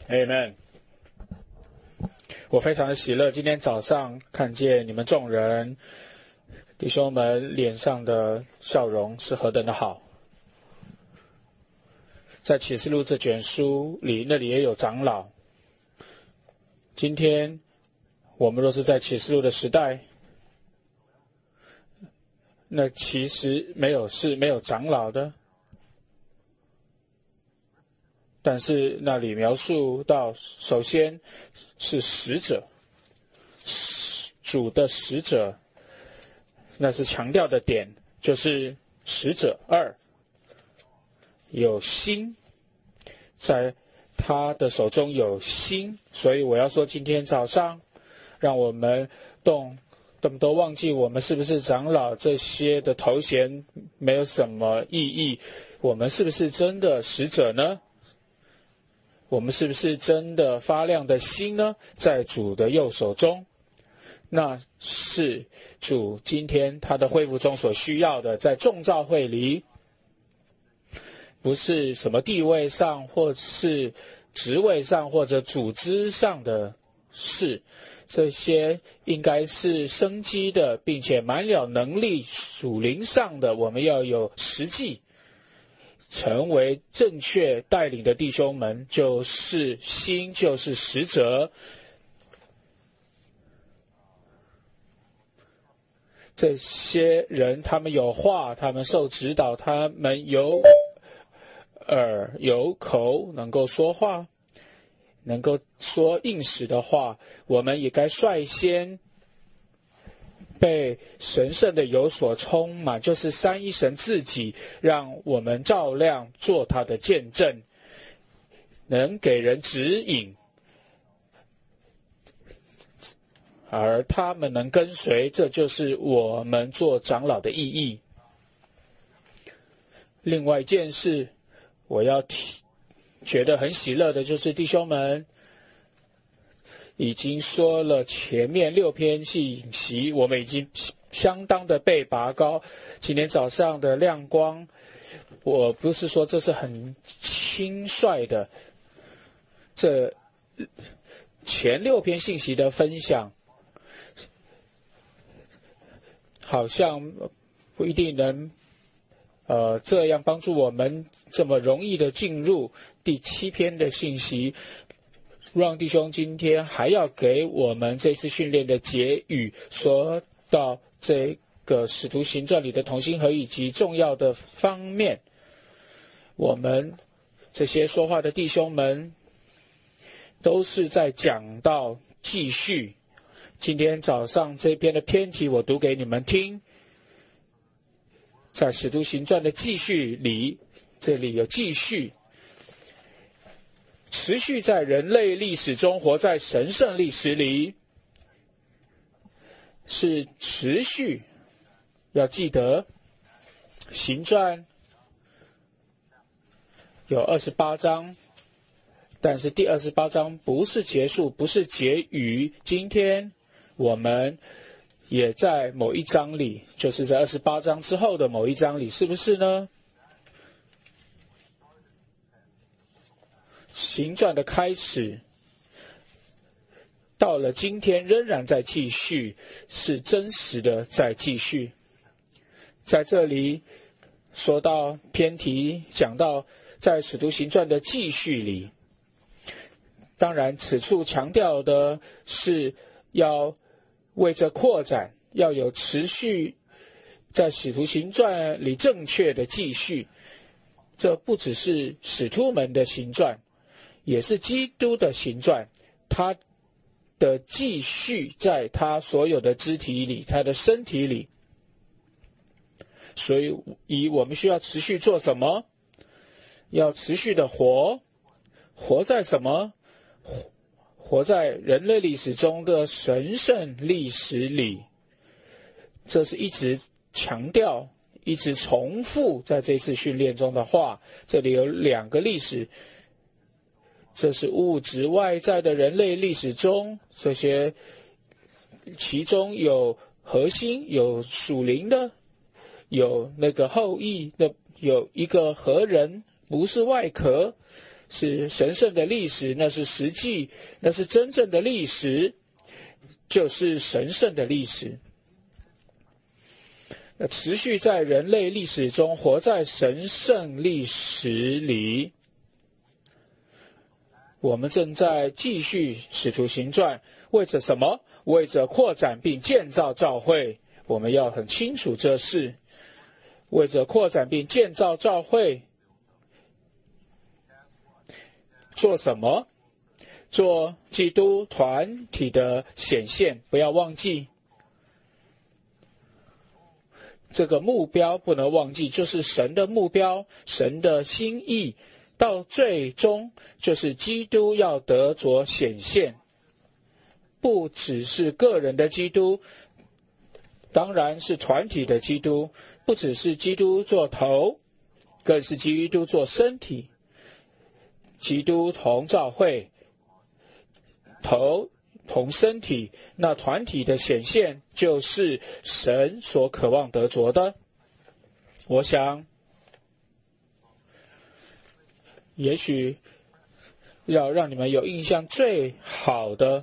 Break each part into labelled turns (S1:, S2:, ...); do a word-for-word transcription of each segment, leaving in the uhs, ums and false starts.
S1: Amen。我非常的喜乐，今天早上看见你们众人弟兄们脸上的笑容是何等的好。在启示录这卷书里，那里也有长老。今天我们若是在启示录的时代，那其实没有是没有长老的。但是那里描述到，首先是使者，主的使者，那是强调的点，就是使者。二，有星，在他的手中有星，所以我要说，今天早上让我们动动都忘记我们是不是长老，这些的头衔没有什么意义。我们是不是真的使者呢？我们是不是真的发亮的心呢？在主的右手中，那是主今天他的恢复中所需要的。在众召会里，不是什么地位上或是职位上或者组织上的事，这些应该是生机的，并且满了能力，属灵上的，我们要有实际成为正确带领的弟兄们，就是心，就是使者。这些人他们有话，他们受指导，他们有耳有口，能够说话，能够说应时的话。我们也该率先被神圣的有所充满，就是三一神自己让我们照亮，做他的见证，能给人指引，而他们能跟随，这就是我们做长老的意义。另外一件事我要提觉得很喜乐的，就是弟兄们已经说了前面六篇信息，我们已经相当的被拔高。今天早上的亮光，我不是说这是很轻率的，这前六篇信息的分享好像不一定能呃这样帮助我们这么容易的进入第七篇的信息。让弟兄今天还要给我们这次训练的结语，说到这个使徒行传里的同心合意及重要的方面。我们这些说话的弟兄们都是在讲到继续。今天早上这篇的篇题我读给你们听，在使徒行传的继续里，这里有继续，持续在人类历史中，活在神圣历史里，是持续。要记得行传有二十八章，但是第二十八章不是结束，不是结语。今天我们也在某一章里，就是在二十八章之后的某一章里，是不是呢？行传的开始到了今天仍然在继续，是真实的在继续。在这里说到篇题，讲到在使徒行传的继续里，当然此处强调的是要为着扩展，要有持续在使徒行传里正确的继续。这不只是使徒们的行传，也是基督的行传，他的继续在他所有的肢体里，他的身体里。所以以我们需要持续做什么？要持续的活，活在什么？活活在人类历史中的神圣历史里。这是一直强调，一直重复在这次训练中的话。这里有两个历史，这是物质外在的人类历史中，这些其中有核心，有属灵的，有那个后裔的，有一个核人，不是外壳， 是神圣的历史，那是实际，那是真正的历史，就是神圣的历史。持续在人类历史中活在神圣历史里。我们正在继续使徒行传，为着什么？为着扩展并建造教会。我们要很清楚这事，为着扩展并建造教会，做什么？做基督团体的显现。不要忘记这个目标，不能忘记，就是神的目标，神的心意，到最终就是基督要得着显现。不只是个人的基督，当然是团体的基督，不只是基督做头，更是基督做身体。基督同教会，头同身体，那团体的显现就是神所渴望得着的。我想也许要让你们有印象最好的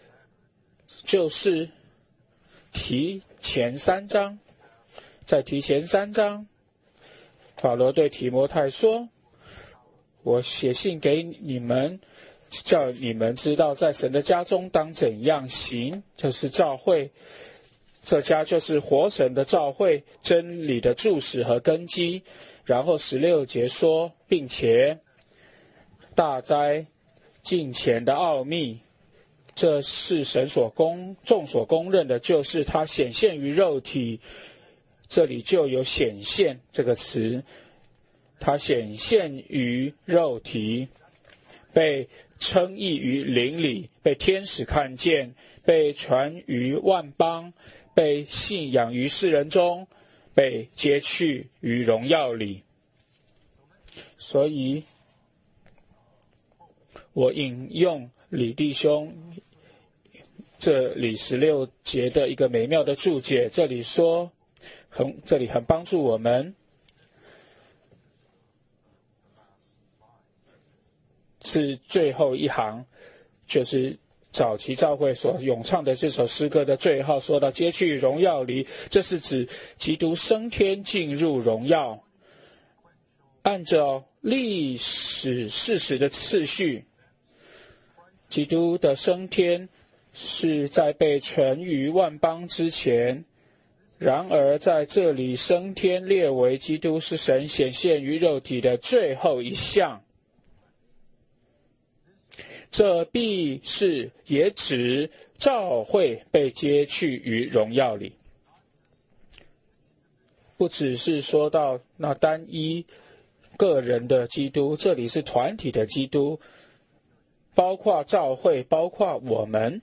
S1: 就是提前三章。在提前三章，保罗对提摩太说，我写信给你们，叫你们知道在神的家中当怎样行，就是教会，这家就是活神的教会，真理的柱石和根基。然后十六节说，并且大哉敬虔的奥秘，这是神所公众所公认的，就是他显现于肉体。这里就有显现这个词，他显现于肉体，被称义于灵里，被天使看见，被传于万邦，被信仰于世人中，被接去于荣耀里。所以我引用李弟兄这里十六节的一个美妙的注解，这里说很这里很帮助我们，是最后一行，就是早期教会所咏唱的这首诗歌的最后，说到接去荣耀里，这是指基督升天进入荣耀。按照历史事实的次序，基督的升天是在被传于万邦之前，然而在这里升天列为基督是神显现于肉体的最后一项。这必是也指教会被接去于荣耀里，不只是说到那单一个人的基督，这里是团体的基督，包括教会，包括我们。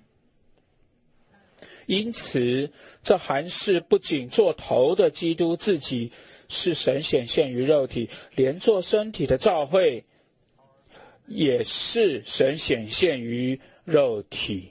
S1: 因此这还是不仅做头的基督自己是神显现于肉体，连做身体的教会也是神显现于肉体。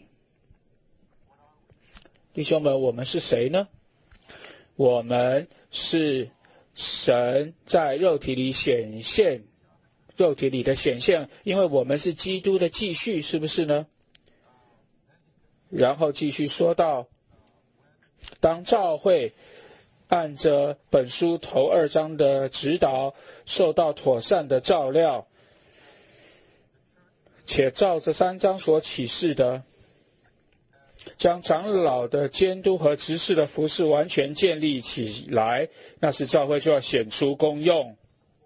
S1: 弟兄们，我们是谁呢？我们是神在肉体里显现，肉体里的显现，因为我们是基督的继续，是不是呢？然后继续说到，当教会按着本书头二章的指导，受到妥善的照料，且照着三章所启示的，将长老的监督和执事的服事完全建立起来，那时教会就要显出功用，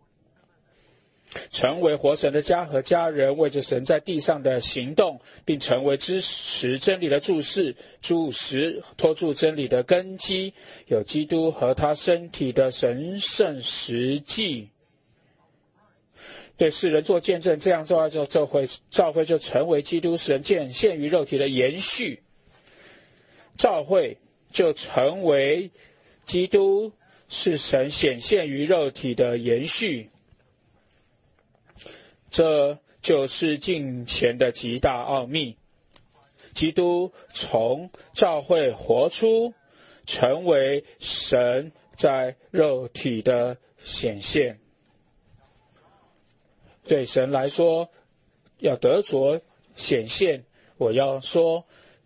S1: 成为活神的家和家人，为着神在地上的行动，并成为支持真理的柱石，柱石托住真理的根基，有基督和他身体的神圣实际，对世人做见证，这样做就教会教会就成为基督神显现于肉体的延续，教会就成为基督是神显现于肉体的延续。这就是敬虔的极大奥秘。基督从教会活出，成为神在肉体的显现。 对神来说，要得着显现，我要说，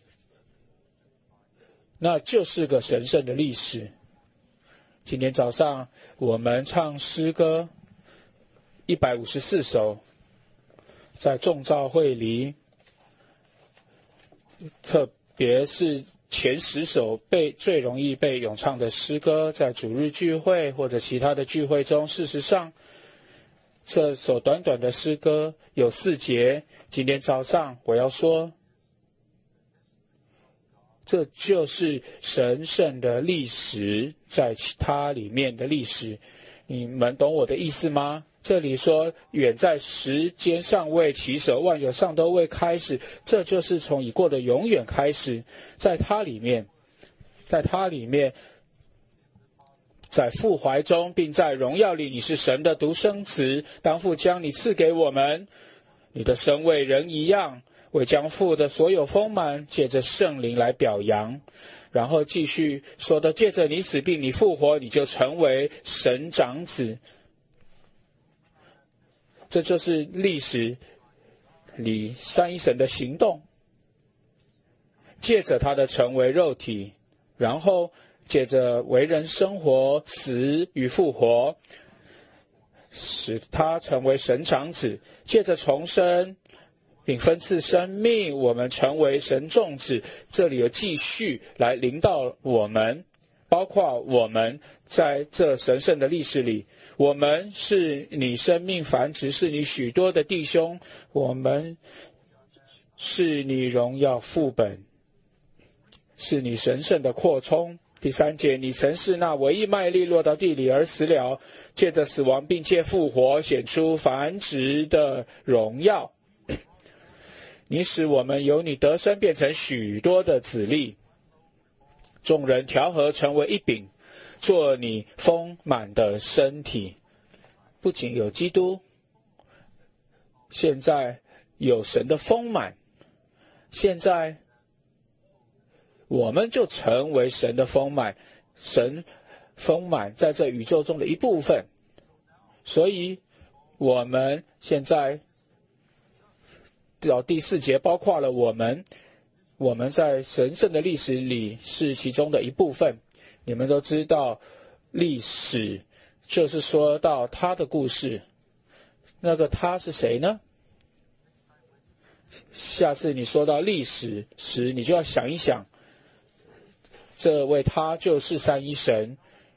S1: 那就是个神圣的历史。今天早上我们唱诗歌一百五十四首，在众召会里，特别是前十首被最容易被咏唱的诗歌，在主日聚会或者其他的聚会中，事实上这首短短的诗歌有四节。今天早上我要说，这就是神圣的历史，在它里面的历史。你们懂我的意思吗？这里说远在时间尚未起首，万有尚都未开始，这就是从已过的永远开始。在它里面，在它里面，在父怀中并在荣耀里，你是神的独生子，当父将你赐给我们，你的身为人一样，为将父的所有丰满借着圣灵来表扬。然后继续说的，借着你死并你复活，你就成为神长子。这就是历史里三一神的行动，借着他的成为肉体，然后借着为人生活、死与复活，使他成为神长子，借着重生并分赐生命，我们成为神众子。这里有继续来临到我们，包括我们在这神圣的历史里，我们是你生命繁殖，是你许多的弟兄，我们是你荣耀副本，是你神圣的扩充。第三节，你曾是那唯一麦粒落到地里而死了，借着死亡并借复活显出繁殖的荣耀。你使我们由你得生变成许多的子粒，众人调和成为一饼，做你丰满的身体。不仅有基督，现在有神的丰满，现在我们就成为神的丰满，神丰满在这宇宙中的一部分。所以我们现在到第四节包括了我们，我们在神圣的历史里是其中的一部分。你们都知道，历史就是说到他的故事，那个他是谁呢？下次你说到历史时，你就要想一想，这位他就是三一神。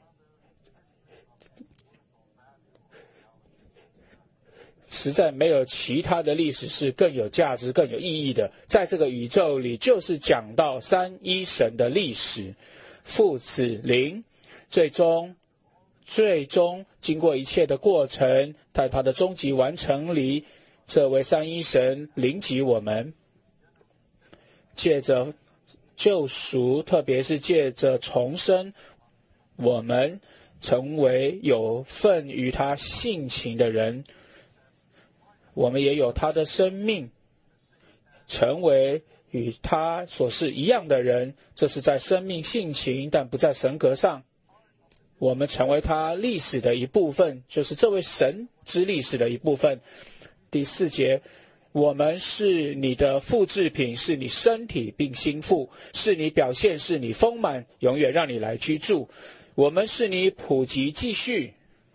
S1: 实在没有其他的历史是更有价值、更有意义的。在这个宇宙里，就是讲到三一神的历史，父子灵，最终最终经过一切的过程，在他的终极完成里，这位三一神临及我们，借着救赎，特别是借着重生，我们成为有份于他性情的人，我们也有他的生命，成为与他所是一样的人。这是在生命性情，但不在神格上。我们成为他历史的一部分，就是这位神之历史的一部分。第四节，我们是你的复制品，是你身体并心腹，是你表现，是你丰满，永远让你来居住。我们是你普及继续，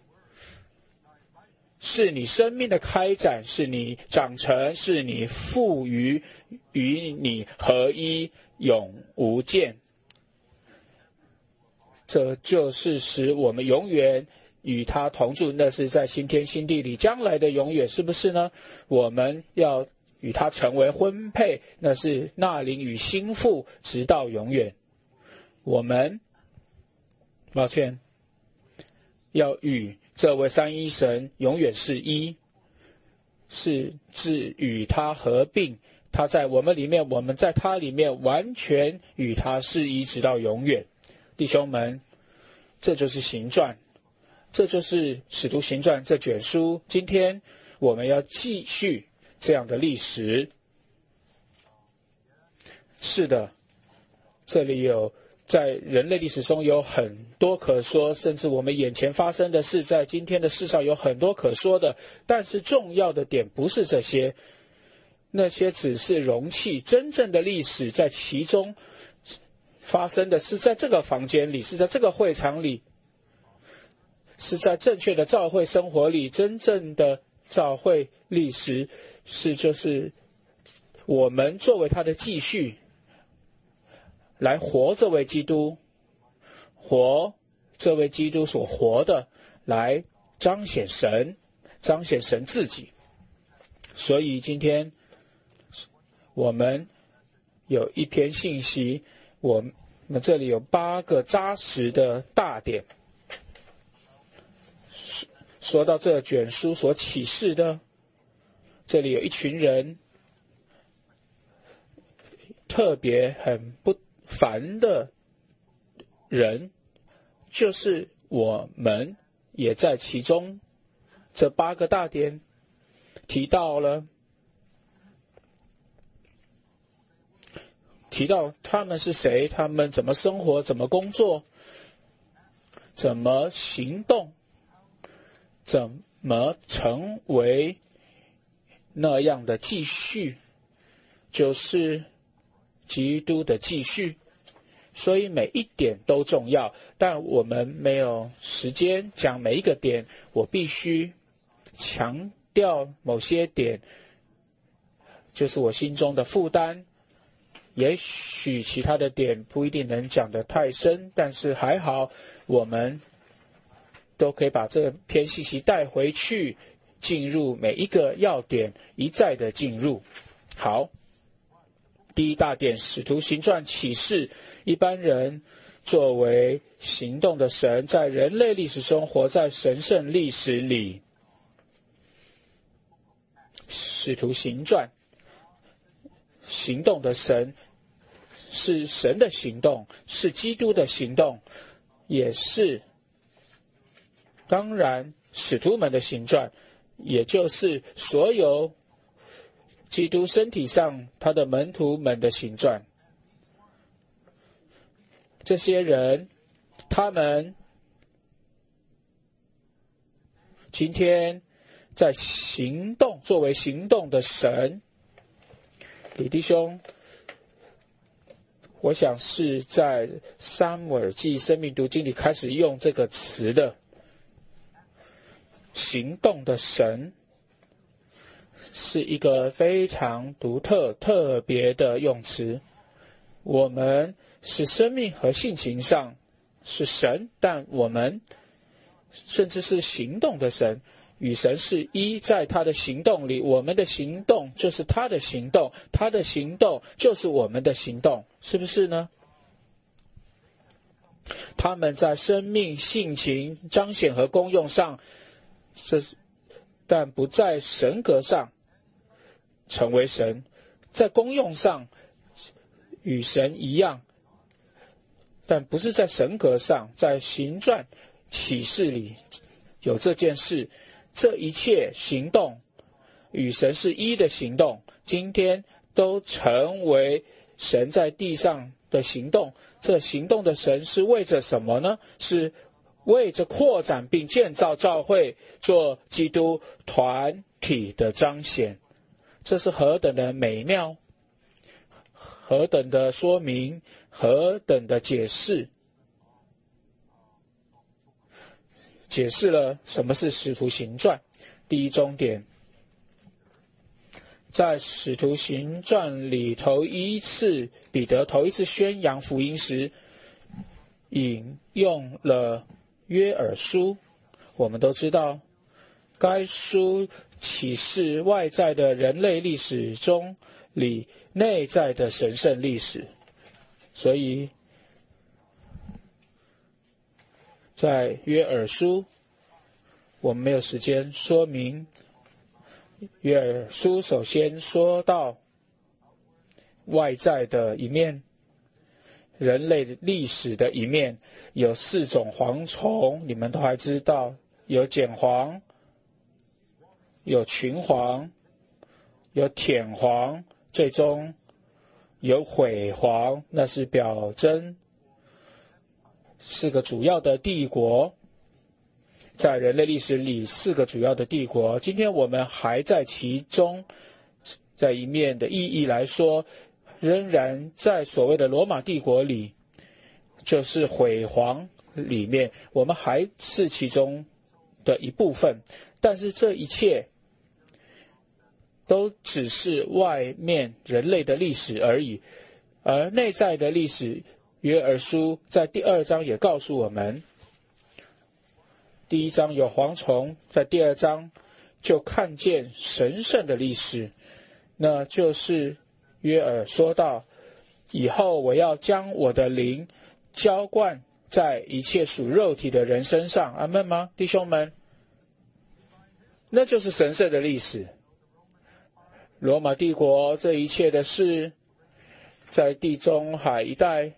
S1: 是你生命的开展，是你长成，是你赋予，与你合一，永无间。这就是使我们永远与他同住，那是在新天新地里将来的永远，是不是呢？我们要与他成为婚配，那是那灵与心腹，直到永远。我们抱歉要与这位三一神永远是一，是至与他合并，他在我们里面，我们在他里面，完全与他是一，直到永远。弟兄们，这就是行传，这就是使徒行传这卷书。今天我们要继续这样的历史。是的，这里有在人类历史中有很多可说，甚至我们眼前发生的事，在今天的世上有很多可说的。但是重要的点不是这些，那些只是容器，真正的历史在其中发生的是在这个房间里，是在这个会场里，是在正确的教会生活里。真正的教会历史是就是我们作为他的继续来活这位基督，活这位基督所活的，来彰显神，彰显神自己。所以今天我们有一篇信息，我们这里有八个扎实的大点。说到这卷书所启示的，这里有一群人特别很不凡的人，就是我们也在其中。这八个大点提到了，提到他们是谁，他们怎么生活，怎么工作，怎么行动，怎么成为那样的继续，就是基督的继续。所以每一点都重要，但我们没有时间讲每一个点，我必须强调某些点，就是我心中的负担。也许其他的点不一定能讲得太深，但是还好，我们都可以把这篇信息带回去，进入每一个要点，一再的进入。好，第一大点，使徒行传启示一般人作为行动的神，在人类历史中活在神圣历史里。使徒行传，行动的神是神的行动，是基督的行动，也是当然使徒们的行传，也就是所有基督身体上他的门徒们的行传。这些人，他们今天在行动，作为行动的神。李弟兄，我想是在撒母耳记生命读经里开始用这个词的。行动的神是一个非常独特特别的用词。我们是生命和性情上是神，但我们甚至是行动的神，与神是一，在他的行动里，我们的行动就是他的行动，他的行动就是我们的行动，是不是呢？他们在生命、性情、彰显和功用上，这但不在神格上成为神，在功用上与神一样，但不是在神格上。在行传启示里有这件事，这一切行动与神是一的行动，今天都成为神在地上的行动。这行动的神是为着什么呢？是为着扩展并建造教会，做基督团体的彰显。这是何等的美妙，何等的说明，何等的解释，解释了什么是使徒行传。第一重点，在使徒行传里头一次，彼得头一次宣扬福音时，引用了约珥书。我们都知道，该书启示外在的人类历史中里内在的神圣历史。所以在约珥书，我们没有时间说明。约珥书首先说到外在的一面，人类历史的一面，有四种蝗虫，你们都还知道，有茧蝗，有群蝗，有舔蝗，最终有毁蝗，那是表征四个主要的帝国，在人类历史里四个主要的帝国，今天我们还在其中，在一面的意义来说，仍然在所谓的罗马帝国里，就是毁皇里面，我们还是其中的一部分，但是这一切都只是外面人类的历史而已，而内在的历史，约珥书在第二章也告诉我们，第一章有蝗虫，在第二章就看见神圣的历史，那就是约珥说到，以后我要将我的灵浇灌在一切属肉体的人身上，阿们吗，弟兄们？那就是神圣的历史。罗马帝国这一切的事，在地中海一带，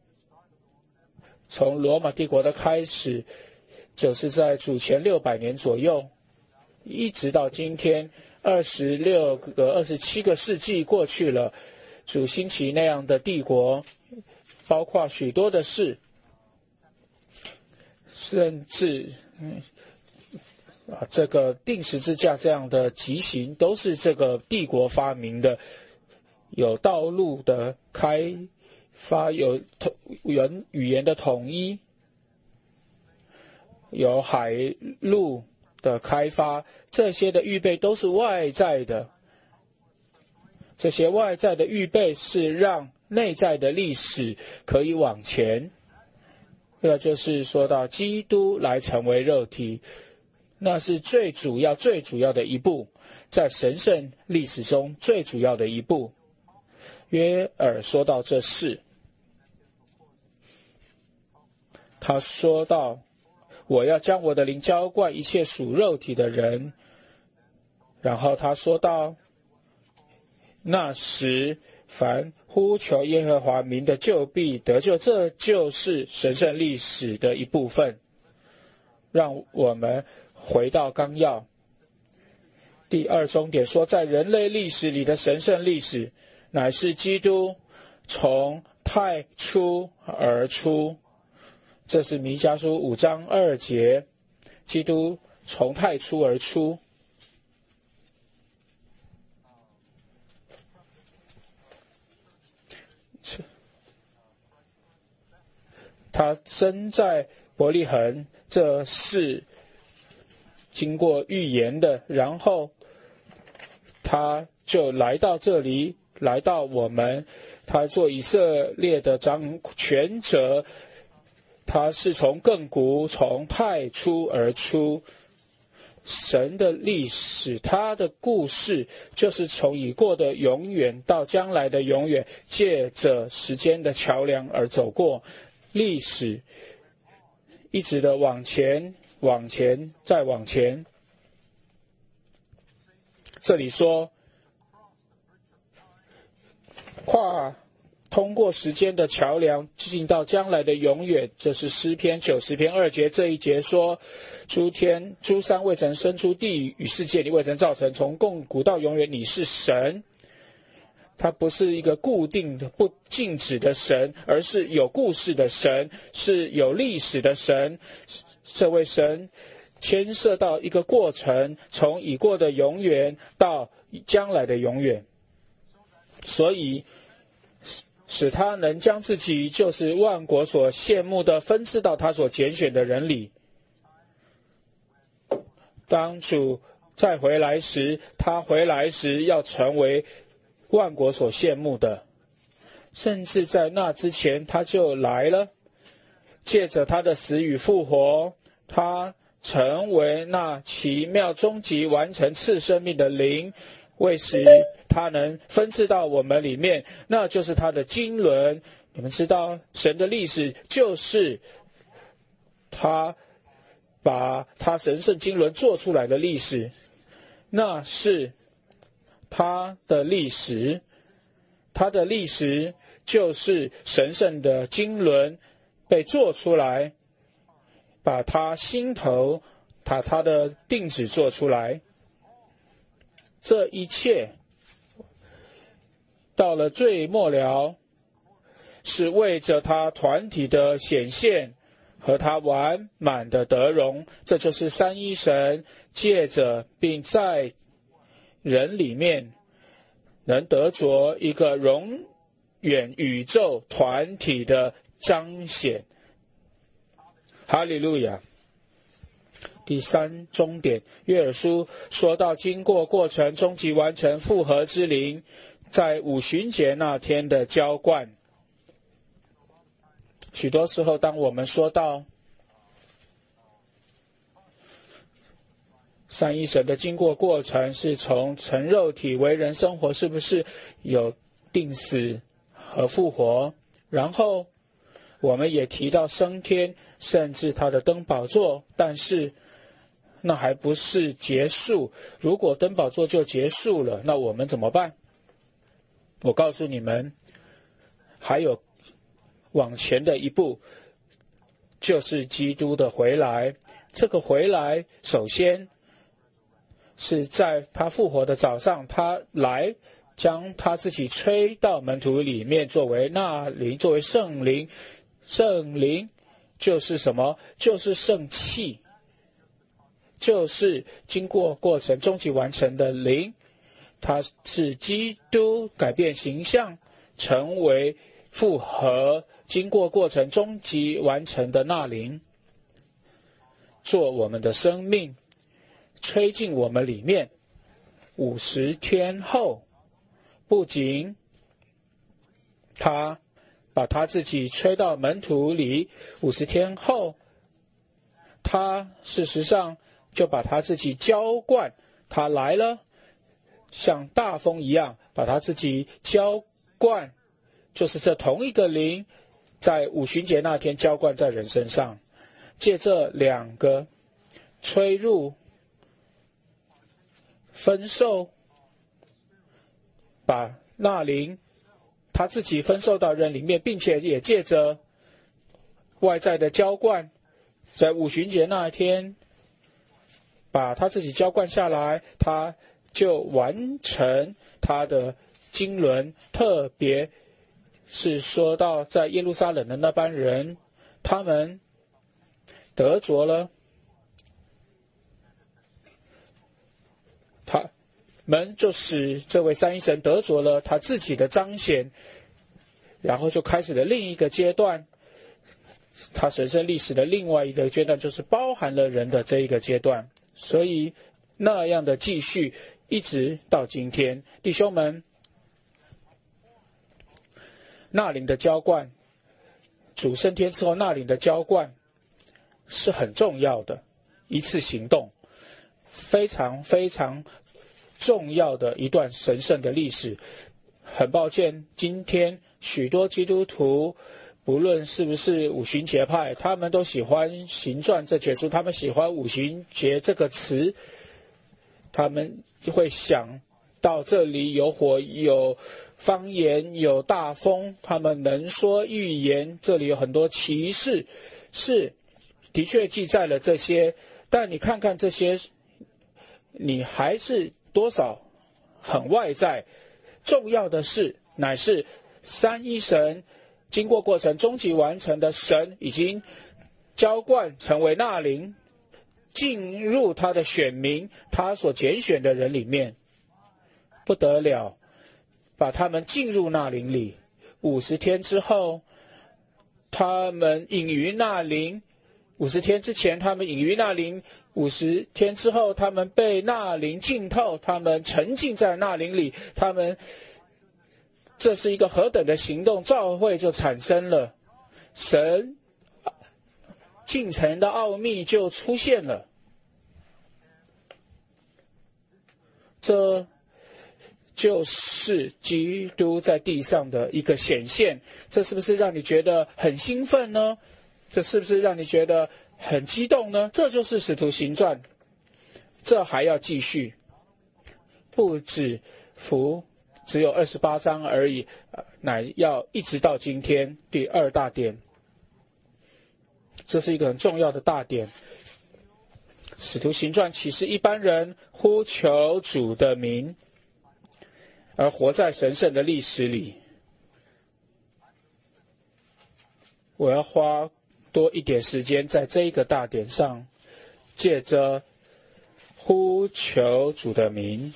S1: 从罗马帝国的开始，就是在主前六百年左右，一直到今天，二十六个、二十七个世纪过去了，主兴起那样的帝国，包括许多的事，甚至嗯啊，这个钉十字架这样的极刑都是这个帝国发明的，有道路的开发，有语语言的统一，有海路的开发，这些的预备都是外在的。这些外在的预备是让内在的历史可以往前。这就是说到基督来成为肉体，那是最主要、最主要的一步，在神圣历史中最主要的一步。约珥说到这事，他说到，我要将我的灵浇灌一切属肉体的人。然后他说到，那时凡呼求耶和华名的就必得救，这就是神圣历史的一部分。让我们回到纲要第二重点，说在人类历史里的神圣历史，乃是基督从太初而出。这是弥迦书五章二节，基督从太初而出。他生在伯利恒，这是经过预言的，然后他就来到这里，来到我们，他做以色列的掌权者，他是从亘古从太初而出。神的历史，他的故事就是从已过的永远到将来的永远，借着时间的桥梁而走过。历史一直的往前往前再往前。这里说跨通过时间的桥梁进到将来的永远，这是诗篇九十篇二节。这一节说，诸天诸山未曾生出，地与世界你未曾造成，从亘古到永远你是神。它不是一个固定的不静止的神，而是有故事的神，是有历史的神。这位神牵涉到一个过程，从已过的永远到将来的永远，所以使他能将自己就是万国所羡慕的分赐到他所拣选的人里。当主再回来时，他回来时要成为万国所羡慕的，甚至在那之前他就来了，借着他的死与复活，他成为那奇妙终极完成赐生命的灵，为使他能分赐到我们里面，那就是他的经纶。你们知道神的历史就是他把他神圣经纶做出来的历史，那是他的历史，他的历史就是神圣的经纶被做出来，把他心头把他的定旨做出来。这一切到了最末了，是为着他团体的显现和他完满的得荣。这就是三一神借着并在人里面能得着一个永远宇宙团体的彰显。哈利路亚。第三终点，约珥书说到经过过程终极完成复合之灵在五旬节那天的浇灌。许多时候当我们说到三一神的经过过程是从成肉体为人生活，是不是有定死和复活，然后我们也提到升天，甚至他的登宝座，但是那还不是结束。如果登宝座就结束了，那我们怎么办？我告诉你们，还有往前的一步，就是基督的回来。这个回来首先是在他复活的早上，他来将他自己吹到门徒里面，作为那灵，作为圣灵。圣灵就是什么？就是圣气，就是经过过程终极完成的灵。它是基督改变形象，成为复合经过过程终极完成的那灵，做我们的生命，吹进我们里面。五十天后，不仅他把他自己吹到门徒里，五十天后，他事实上就把他自己浇灌。他来了，像大风一样把他自己浇灌，就是这同一个灵，在五旬节那天浇灌在人身上。借这两个吹入、分受，把那灵他自己分受到人里面，并且也借着外在的浇灌，在五旬节那一天把他自己浇灌下来，他就完成他的经纶。特别是说到在耶路撒冷的那班人，他们得着了，他们就使这位三一神得着了他自己的彰显，然后就开始了另一个阶段。他神圣历史的另外一个阶段就是包含了人的这一个阶段，所以那样的继续一直到今天。弟兄们，那灵的浇灌，主升天之后那灵的浇灌是很重要的一次行动，非常非常重要的一段神圣的历史。很抱歉，今天许多基督徒不论是不是五旬节派，他们都喜欢行传这节书，他们喜欢五旬节这个词，他们会想到这里有火，有方言，有大风，他们能说预言，这里有很多奇事，是的确记载了这些，但你看看这些，你还是多少很外在。重要的是乃是三一神经过过程终极完成的神已经浇灌成为那灵，进入他的选民，他所拣选的人里面，不得了，把他们进入那灵里。五十天之后，他们隐于那灵；五十天之前，他们隐于那灵；五十天之后，他们被那灵浸透，他们沉浸在那灵里，他们。这是一个何等的行动，教会就产生了，神进程的奥秘就出现了。这就是基督在地上的一个显现，这是不是让你觉得很兴奋呢？这是不是让你觉得很激动呢？这就是使徒行传，这还要继续，不止服只有二十八章而已，乃要一直到今天。第二大点，这是一个很重要的大点。使徒行传启示一般人呼求主的名，而活在神圣的历史里。我要花多一点时间在这一个大点上，借着呼求主的名，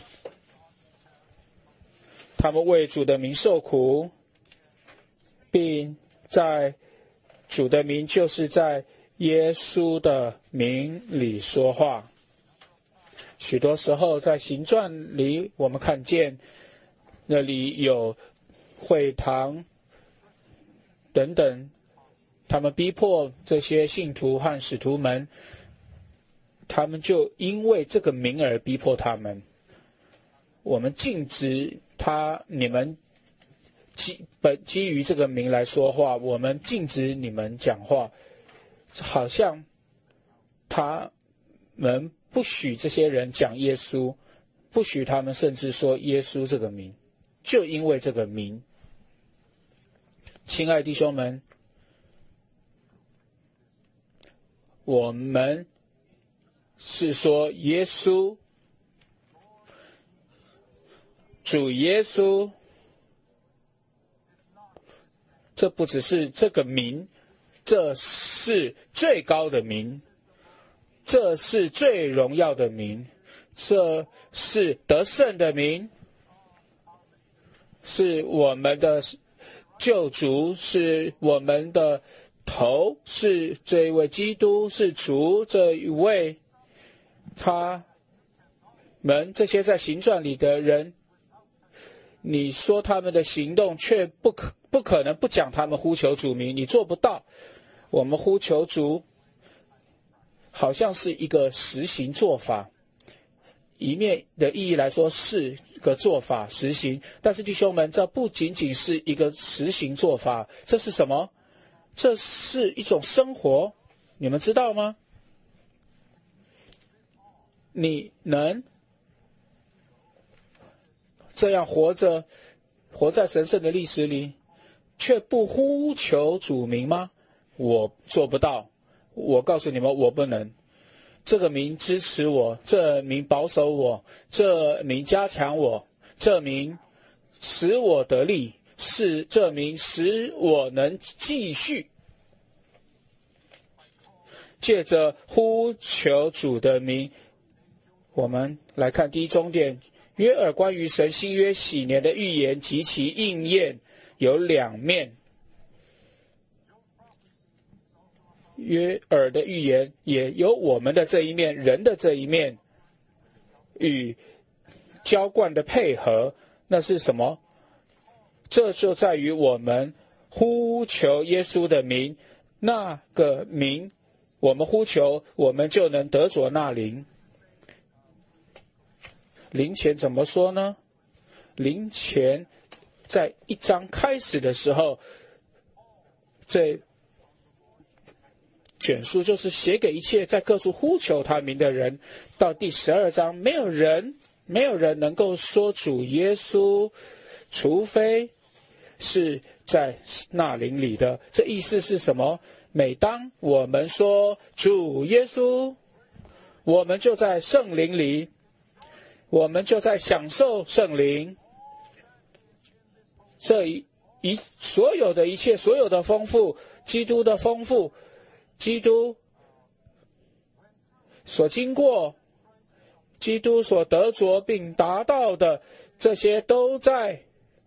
S1: 他们为主的名受苦，并在主的名，就是在耶稣的名里说话。许多时候在行传里，我们看见那里有会堂等等，他们逼迫这些信徒和使徒们，他们就因为这个名而逼迫他们。我们禁止他你们基本基于这个名来说话，我们禁止你们讲话，好像他们不许这些人讲耶稣，不许他们甚至说耶稣这个名，就因为这个名。亲爱的弟兄们，我们是说耶稣，主耶稣，这不只是这个名，这是最高的名，这是最荣耀的名，这是得胜的名，是我们的救主，是我们的头，是这一位基督，是主这一位。他们这些在行传里的人，你说他们的行动却不可不可能不讲他们呼求主名，你做不到。我们呼求主好像是一个实行做法，一面的意义来说是个做法实行，但是弟兄们，这不仅仅是一个实行做法，这是什么？这是一种生活，你们知道吗？你能这样活着，活在神圣的历史里，却不呼求主名吗？我做不到，我告诉你们，我不能。这个名支持我，这名保守我，这名加强我，这名使我得力，是这名使我能继续。借着呼求主的名，我们来看第一重点，约珥关于神新约禧年的预言及其应验有两面。约珥的预言也有我们的这一面，人的这一面，与浇灌的配合，那是什么？这就在于我们呼求耶稣的名，那个名我们呼求，我们就能得着那灵。灵前怎么说呢？灵前在一章开始的时候，这卷书就是写给一切在各处呼求他名的人。到第十二章，没有人没有人能够说主耶稣，除非是在那灵里的。这意思是什么？每当我们说主耶稣，我们就在圣灵里，我们就在享受圣灵。这一一所有的一切，所有的丰富，基督的丰富，基督所经过，基督所得着并达到的，这些都在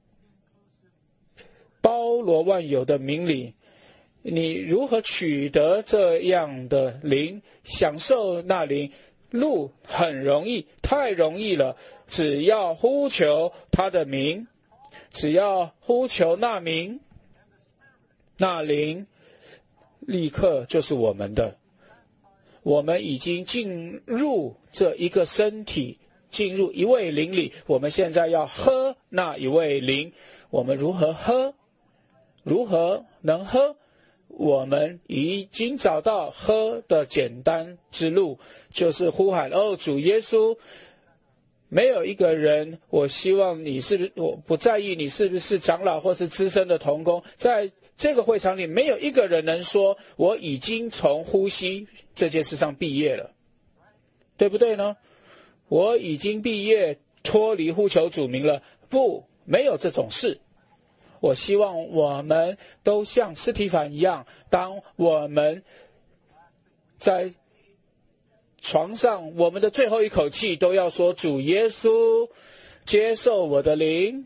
S1: 包罗万有的名里。你如何取得这样的灵，享受那灵？路很容易，太容易了，只要呼求他的名，只要呼求那名，那灵立刻就是我们的。我们已经进入这一个身体，进入一位灵里，我们现在要喝那一位灵。我们如何喝？如何能喝？我们已经找到喝的简单之路，就是呼喊哦，主耶稣。没有一个人，我希望你是不是，我不在意你是不是长老或是资深的同工，在这个会场里没有一个人能说我已经从呼吸这件事上毕业了，对不对呢？我已经毕业，脱离呼求主名了。不，没有这种事。 我希望我们都像司提反一样，当我们在床上，我们的最后一口气都要说：主耶稣，接受我的灵。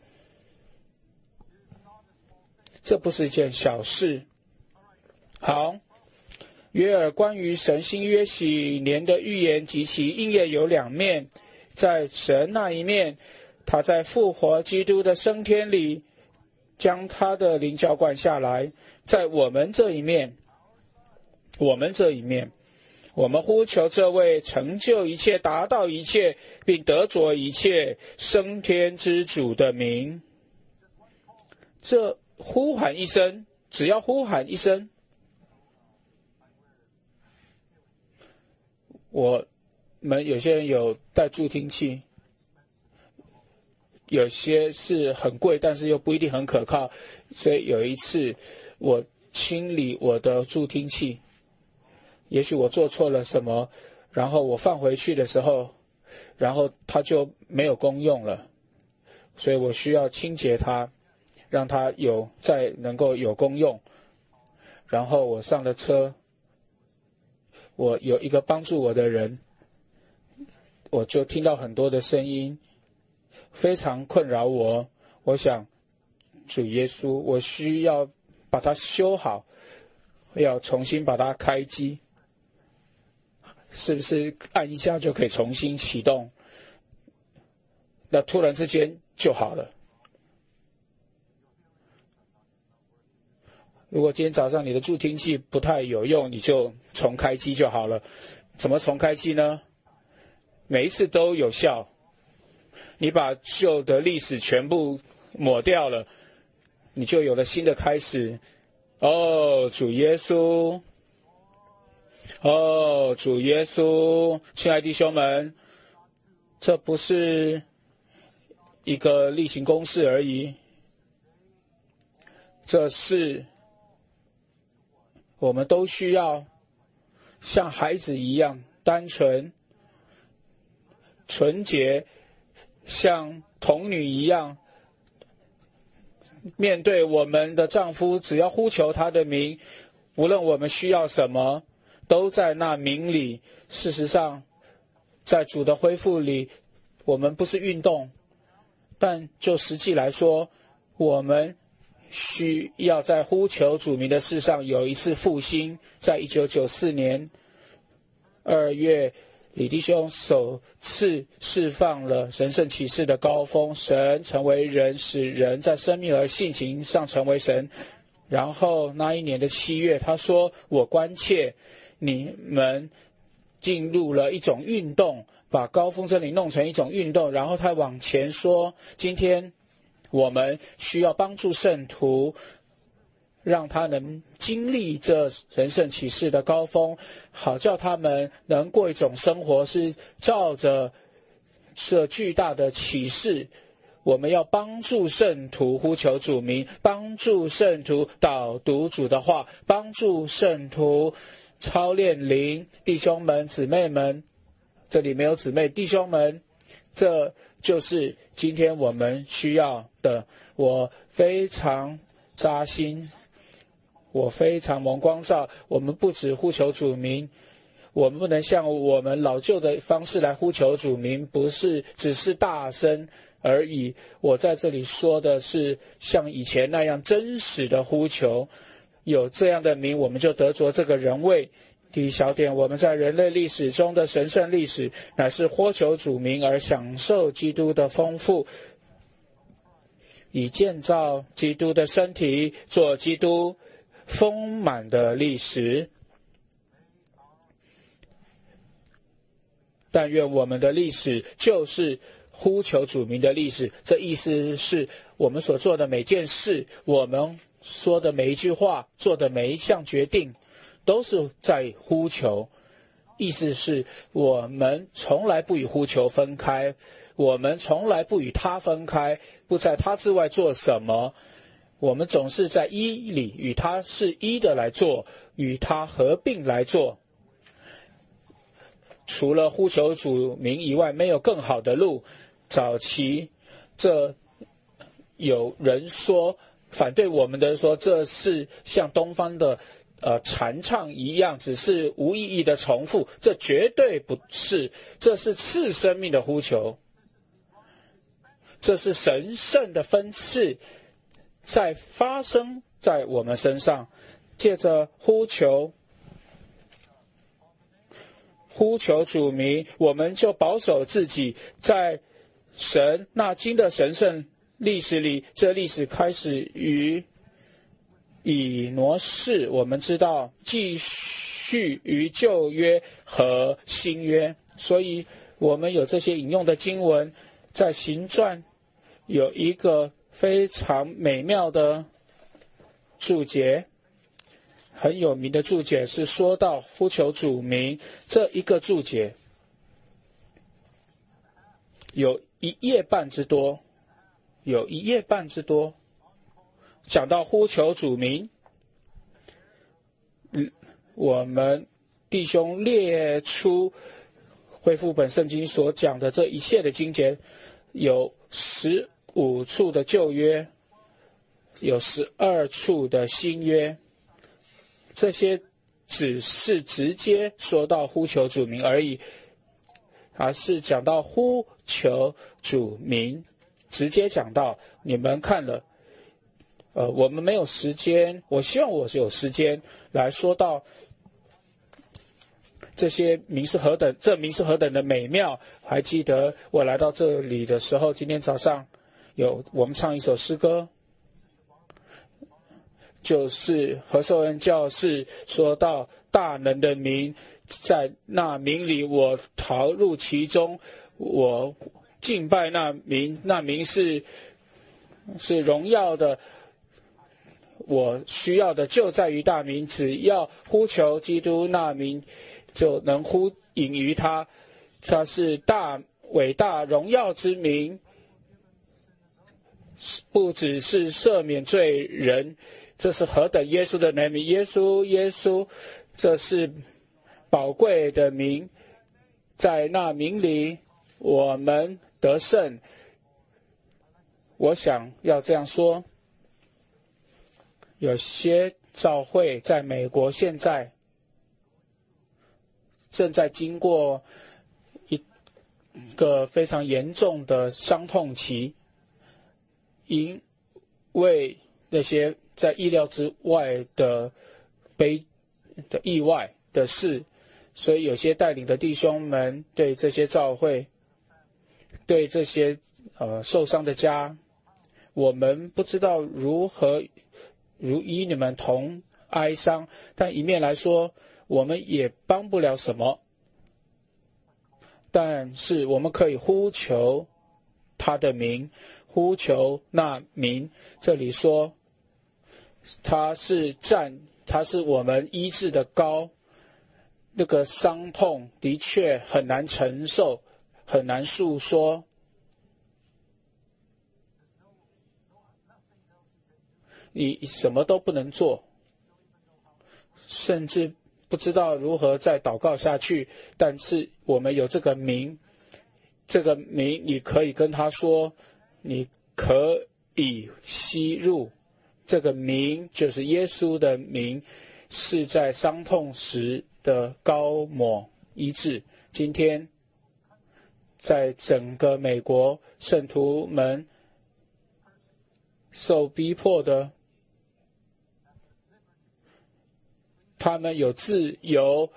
S1: 这不是一件小事。好，约珥关于神新约禧年的预言及其应验有两面，在神那一面，他在复活基督的升天里将他的灵浇灌下来，在我们这一面，我们这一面，我们呼求这位成就一切、达到一切，并得着一切升天之主的名。这呼喊一声，只要呼喊一声，我们有些人有带助听器，有些是很贵，但是又不一定很可靠。所以有一次我清理我的助听器，也许我做错了什么，然后我放回去的时候，然后它就没有功用了，所以我需要清洁它，让它有再能够有功用。然后我上了车，我有一个帮助我的人，我就听到很多的声音，非常困扰我。我想，主耶稣，我需要把它修好，要重新把它开机，是不是按一下就可以重新启动？那突然之间就好了。如果今天早上你的助听器不太有用，你就重开机就好了。怎么重开机呢？每一次都有效。你把旧的历史全部抹掉了，你就有了新的开始。哦，主耶稣，哦，主耶稣，亲爱弟兄们，这不是一个例行公事而已，这是我们都需要像孩子一样单纯、纯洁，像童女一样面对我们的丈夫，只要呼求他的名，无论我们需要什么，都在那名里。事实上，在主的恢复里，我们不是运动，但就实际来说，我们需要在呼求主名的事上有一次复兴。在一九九四年二月，李弟兄首次释放了神圣启示的高峰，神成为人，使人在生命和性情上成为神。然后那一年的七月，他说：我关切你们进入了一种运动，把高峰真理弄成一种运动。然后他往前说，今天我们需要帮助圣徒，让他能经历这神圣启示的高峰，好叫他们能过一种生活是照着这巨大的启示。我们要帮助圣徒呼求主名，帮助圣徒导读主的话，帮助圣徒操练灵。弟兄们、姊妹们，这里没有姊妹，弟兄们，这就是今天我们需要的。我非常扎心，我非常蒙光照。我们不只呼求主名，我们不能像我们老旧的方式来呼求主名，不是只是大声而已。我在这里说的是像以前那样真实的呼求，有这样的名，我们就得着这个人位。第一小点，我们在人类历史中的神圣历史，乃是呼求主名而享受基督的丰富，以建造基督的身体，做基督丰满的历史。但愿我们的历史就是呼求主名的历史。这意思是我们所做的每件事，我们说的每一句话，做的每一项决定，都是在呼求。意思是我们从来不与呼求分开，我们从来不与他分开，不在他之外做什么。我们总是在一里与他是一的来做，与他合并来做。除了呼求主名以外，没有更好的路。早期这有人说反对我们的说，这是像东方的呃禅唱一样，只是无意义的重复，这绝对不是，这是赐生命的呼求，这是神圣的分赐在发生在我们身上，借着呼求呼求主名，我们就保守自己在神那经的神圣历史里。这历史开始于以挪士，我们知道继续于旧约和新约，所以我们有这些引用的经文。在行传有一个非常美妙的注解，很有名的注解，是说到呼求主名，这一个注解有一页半之多，有一页半之多讲到呼求主名。我们弟兄列出恢复本圣经所讲的这一切的经节，有十五处的旧约，有十二处的新约，这些只是直接说到呼求主名而已，而是讲到呼求主名，直接讲到。你们看了呃，我们没有时间，我希望我是有时间来说到这些名是何等，这名是何等的美妙。还记得我来到这里的时候，今天早上有我们唱一首诗歌，就是何寿恩教士说到大能的名，在那名里我逃入其中，我敬拜那名，那名是是荣耀的，我需要的就在于大名，只要呼求基督，那名就能呼引于他，他是大伟大荣耀之名，不只是赦免罪人，这是何等耶稣的名，耶稣耶稣，这是宝贵的名，在那名里我们得胜。我想要这样说，有些教会在美国现在正在经过一个非常严重的伤痛期，因为那些在意料之外的悲的意外的事，所以有些带领的弟兄们对这些教会，对这些呃受伤的家，我们不知道如何如与你们同哀伤，但一面来说，我们也帮不了什么，但是我们可以呼求他的名，呼求那名。这里说他是站，他是我们医治的膏，那个伤痛的确很难承受，很难诉说，你什么都不能做，甚至不知道如何再祷告下去。但是我们有这个名，这个名你可以跟他说，你可以吸入。这个名就是耶稣的名，是在伤痛时的膏抹医治。今天在整个美国，圣徒们受逼迫的，他们有自由，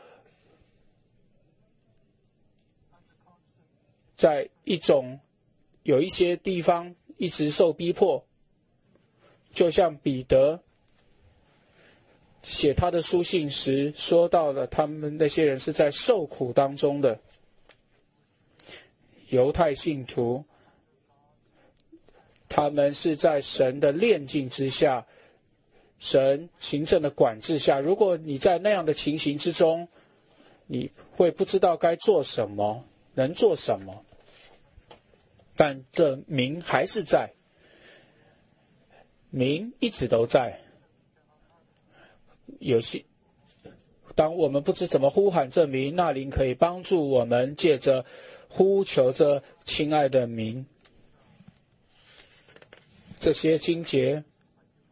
S1: 在一种有一些地方一直受逼迫，就像彼得写他的书信时说到了，他们那些人是在受苦当中的犹太信徒，他们是在神的炼净之下，神行政的管制下。如果你在那样的情形之中，你会不知道该做什么，能做什么，但这名还是在，名一直都在。有些当我们不知怎么呼喊这名，那灵可以帮助我们，借着呼求这亲爱的名。这些经节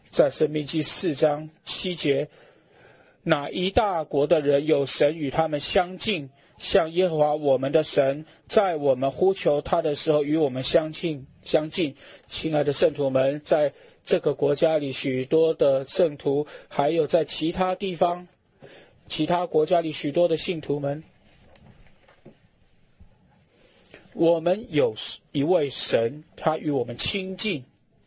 S1: 在申命记四章七节，哪一大国的人有神与他们相近，像耶和华我们的神，在我们呼求他的时候与我们相近相近。亲爱的圣徒们，在这个国家里许多的圣徒，还有在其他地方其他国家里许多的信徒们，我们有一位神，他与我们亲近。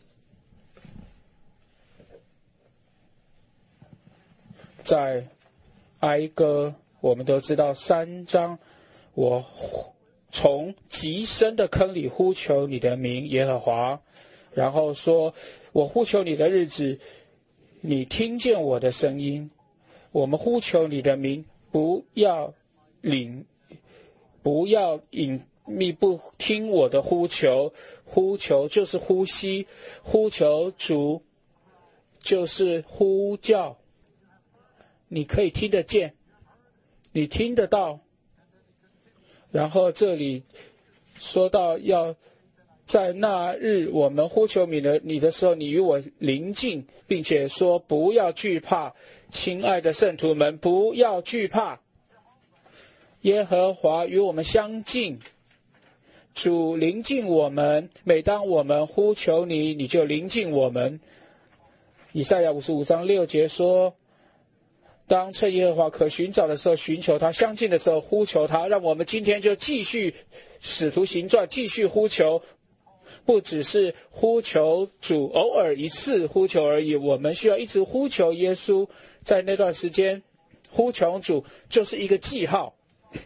S1: 在哀歌我们都知道三章，我从极深的坑里呼求你的名耶和华，然后说我呼求你的日子，你听见我的声音。我们呼求你的名，不要领不要隐秘不听我的呼求。呼求就是呼吸，呼求主就是呼叫。你可以听得见，你听得到。然后这里说到要在那日我们呼求你的你的时候，你与我邻近，并且说不要惧怕。亲爱的圣徒们，不要惧怕。耶和华与我们相近，主临近我们，每当我们呼求你，你就临近我们。以赛亚五十五章六节说，当趁耶和华可寻找的时候寻求他，相近的时候呼求他。让我们今天就继续使徒行传，继续呼求，不只是呼求主，偶尔一次呼求而已，我们需要一直呼求耶稣。在那段时间呼求主就是一个记号，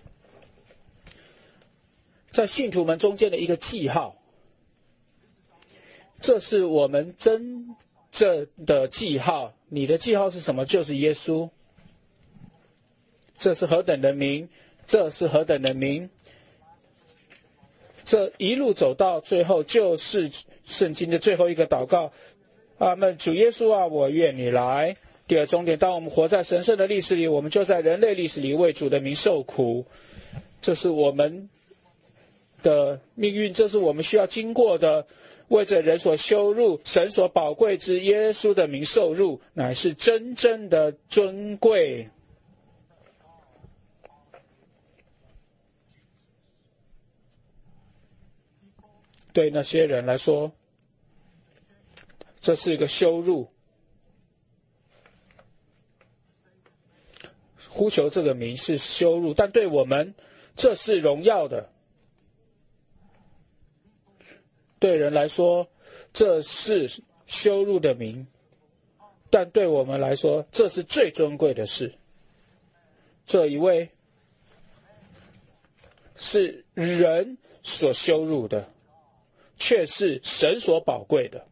S1: 在信徒们中间的一个记号，这是我们真正的记号。你的记号是什么？就是耶稣。这是何等的名，这是何等的名。这一路走到最后，就是圣经的最后一个祷告。阿们。主耶稣啊，我愿你来。第二终点，当我们活在神圣的历史里，我们就在人类历史里为主的名受苦。这是我们的命运，这是我们需要经过的。为着人所羞辱，神所宝贵之耶稣的名受辱，乃是真正的尊贵。对那些人来说，这是一个羞辱。呼求这个名是羞辱，但对我们这是荣耀的。对人来说，这是羞辱的名，但对我们来说，这是最尊贵的事。这一位是人所羞辱的，却是神所宝贵的。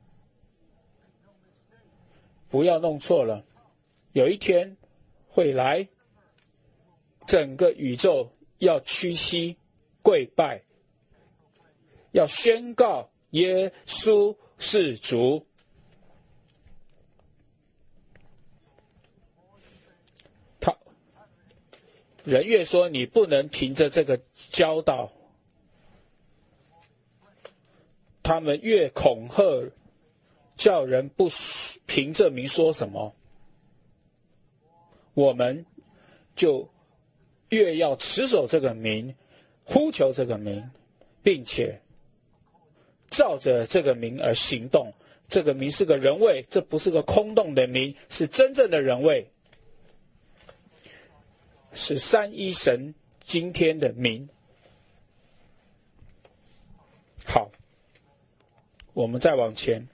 S1: 不要弄错了，有一天会来，整个宇宙要屈膝跪拜，要宣告耶稣是主。他人越说你不能凭着这个教导，他们越恐吓，叫人不凭这名说什么，我们就越要持守这个名，呼求这个名，并且照着这个名而行动。这个名是个人位，这不是个空洞的名，是真正的人位，是三一神今天的名。好，我们再往前。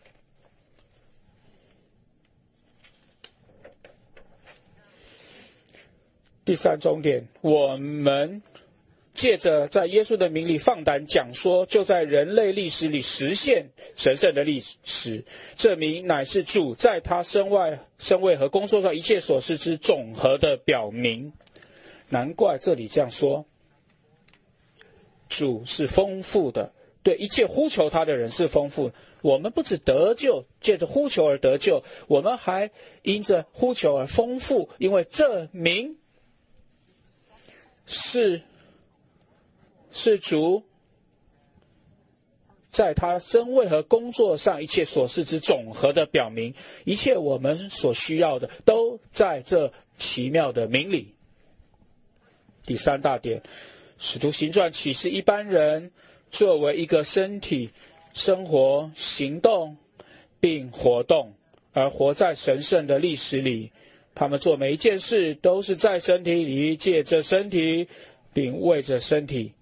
S1: 第三重点，我们借着在耶稣的名里放胆讲说，就在人类历史里实现神圣的历史。这名乃是主在他身外身位和工作上一切所事之总和的表明。难怪这里这样说，主是丰富的，对一切呼求他的人是丰富的。我们不只得救，借着呼求而得救，我们还因着呼求而丰富，因为这名是是主在他身位和工作上一切所事之总和的表明，一切我们所需要的都在这奇妙的名里。第三大点，使徒行传启示一般人作为一个身体生活、行动并活动，而活在神圣的历史里。他们做每一件事都是在身体里，借着身体并为着身体。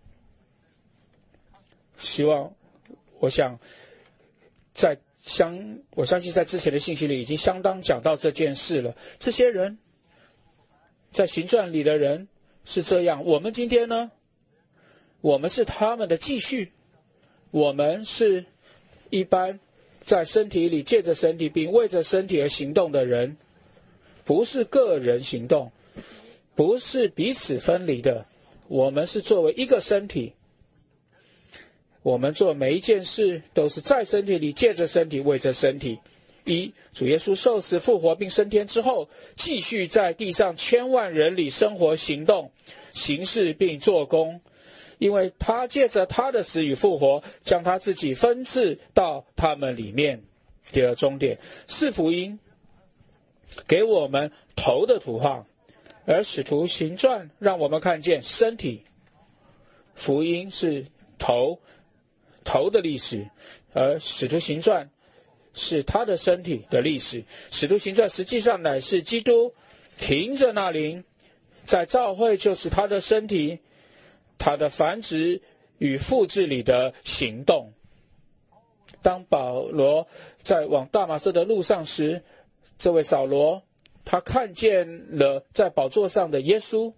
S1: 希望我想在相我相信在之前的信息里已经相当讲到这件事了。这些人在行传里的人是这样，我们今天呢，我们是他们的继续，我们是一般在身体里借着身体并为着身体而行动的人，不是个人行动，不是彼此分离的，我们是作为一个身体。我们做每一件事都是在身体里借着身体为着身体。一，主耶稣受死复活并升天之后，继续在地上千万人里生活行动行事并做工，因为他借着他的死与复活将他自己分赐到他们里面。第二重点，四福音给我们头的图画，而使徒行传让我们看见身体。福音是头头的历史，而使徒行传是他的身体的历史。使徒行传实际上乃是基督凭着那灵在教会，就是他的身体，他的繁殖与复制里的行动。当保罗在往大马色的路上时，这位扫罗他看见了在宝座上的耶稣，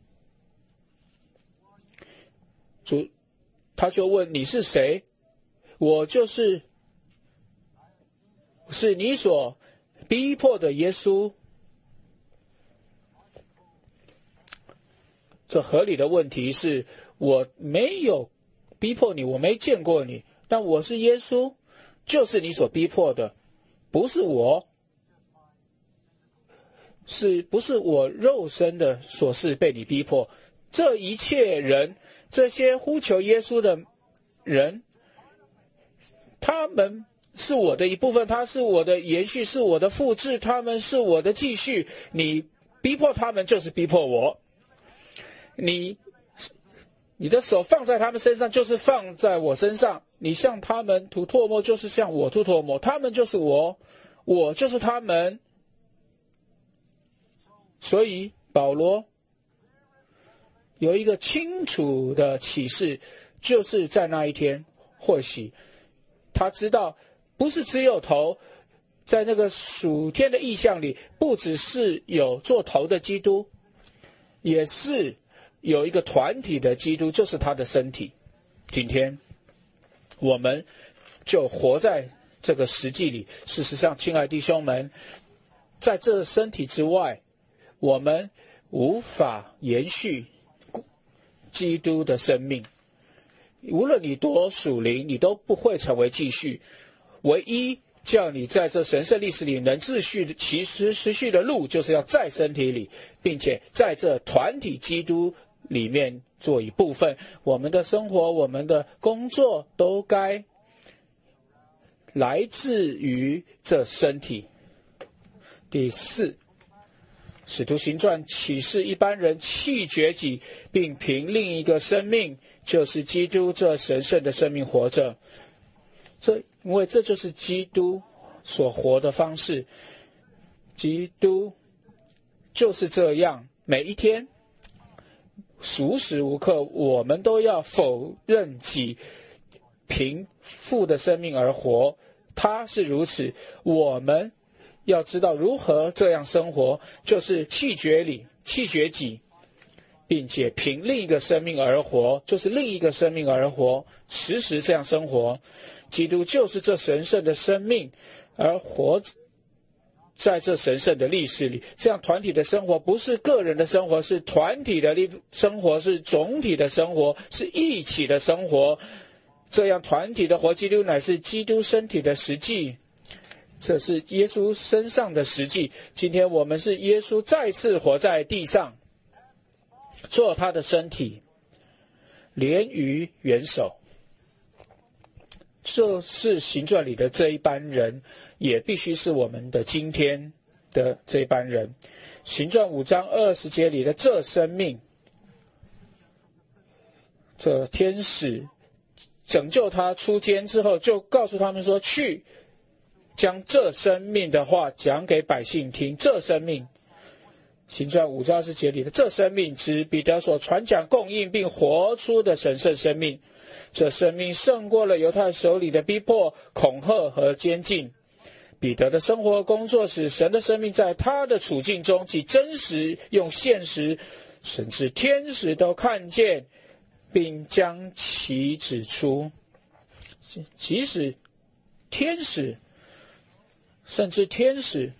S1: 主他就问，你是谁？我就是是你所逼迫的耶稣。这合理的问题是，我没有逼迫你，我没见过你，但我是耶稣，就是你所逼迫的，不是我，是不是我肉身的所事被你逼迫？这一切人，这些呼求耶稣的人，他们是我的一部分，他是我的延续，是我的复制，他们是我的继续。你逼迫他们就是逼迫我，你你的手放在他们身上就是放在我身上，你向他们吐唾沫就是向我吐唾沫，他们就是我，我就是他们。所以保罗有一个清楚的启示，就是在那一天，或许他知道不是只有头，在那个属天的意象里，不只是有做头的基督，也是有一个团体的基督，就是他的身体。今天我们就活在这个实际里。事实上，亲爱弟兄们，在这身体之外，我们无法延续基督的生命。无论你多属灵，你都不会成为继续。唯一叫你在这神圣历史里能秩序其实持续的路，就是要在身体里，并且在这团体基督里面做一部分。我们的生活，我们的工作都该来自于这身体。第四，使徒行传启示一般人弃绝己，并凭另一个生命，就是基督这神圣的生命活着。这因为这就是基督所活的方式，基督就是这样，每一天无时无刻我们都要否认己，凭父的生命而活。他是如此，我们要知道如何这样生活，就是弃绝里弃绝己，并且凭另一个生命而活，就是另一个生命而活，时时这样生活。基督就是这神圣的生命，而活在这神圣的历史里。这样团体的生活不是个人的生活，是团体的生活，是总体的生活，是一起的生活。这样团体的活，基督乃是基督身体的实际，这是耶稣身上的实际。今天我们是耶稣再次活在地上，做他的身体，连于元首。 就是行传里的这一班人，也必须是我们的今天的这一班人。行传五章二十节里的这生命，这天使拯救他出监之后，就告诉他们说，去将这生命的话讲给百姓听。这生命，行传五章二十节里的这生命，指彼得所传讲供应并活出的神圣生命。这生命胜过了犹太手里的逼迫、恐吓和监禁。彼得的生活工作使神的生命在他的处境中既真实又现实，甚至天使都看见并将其指出。即使天使，甚至天使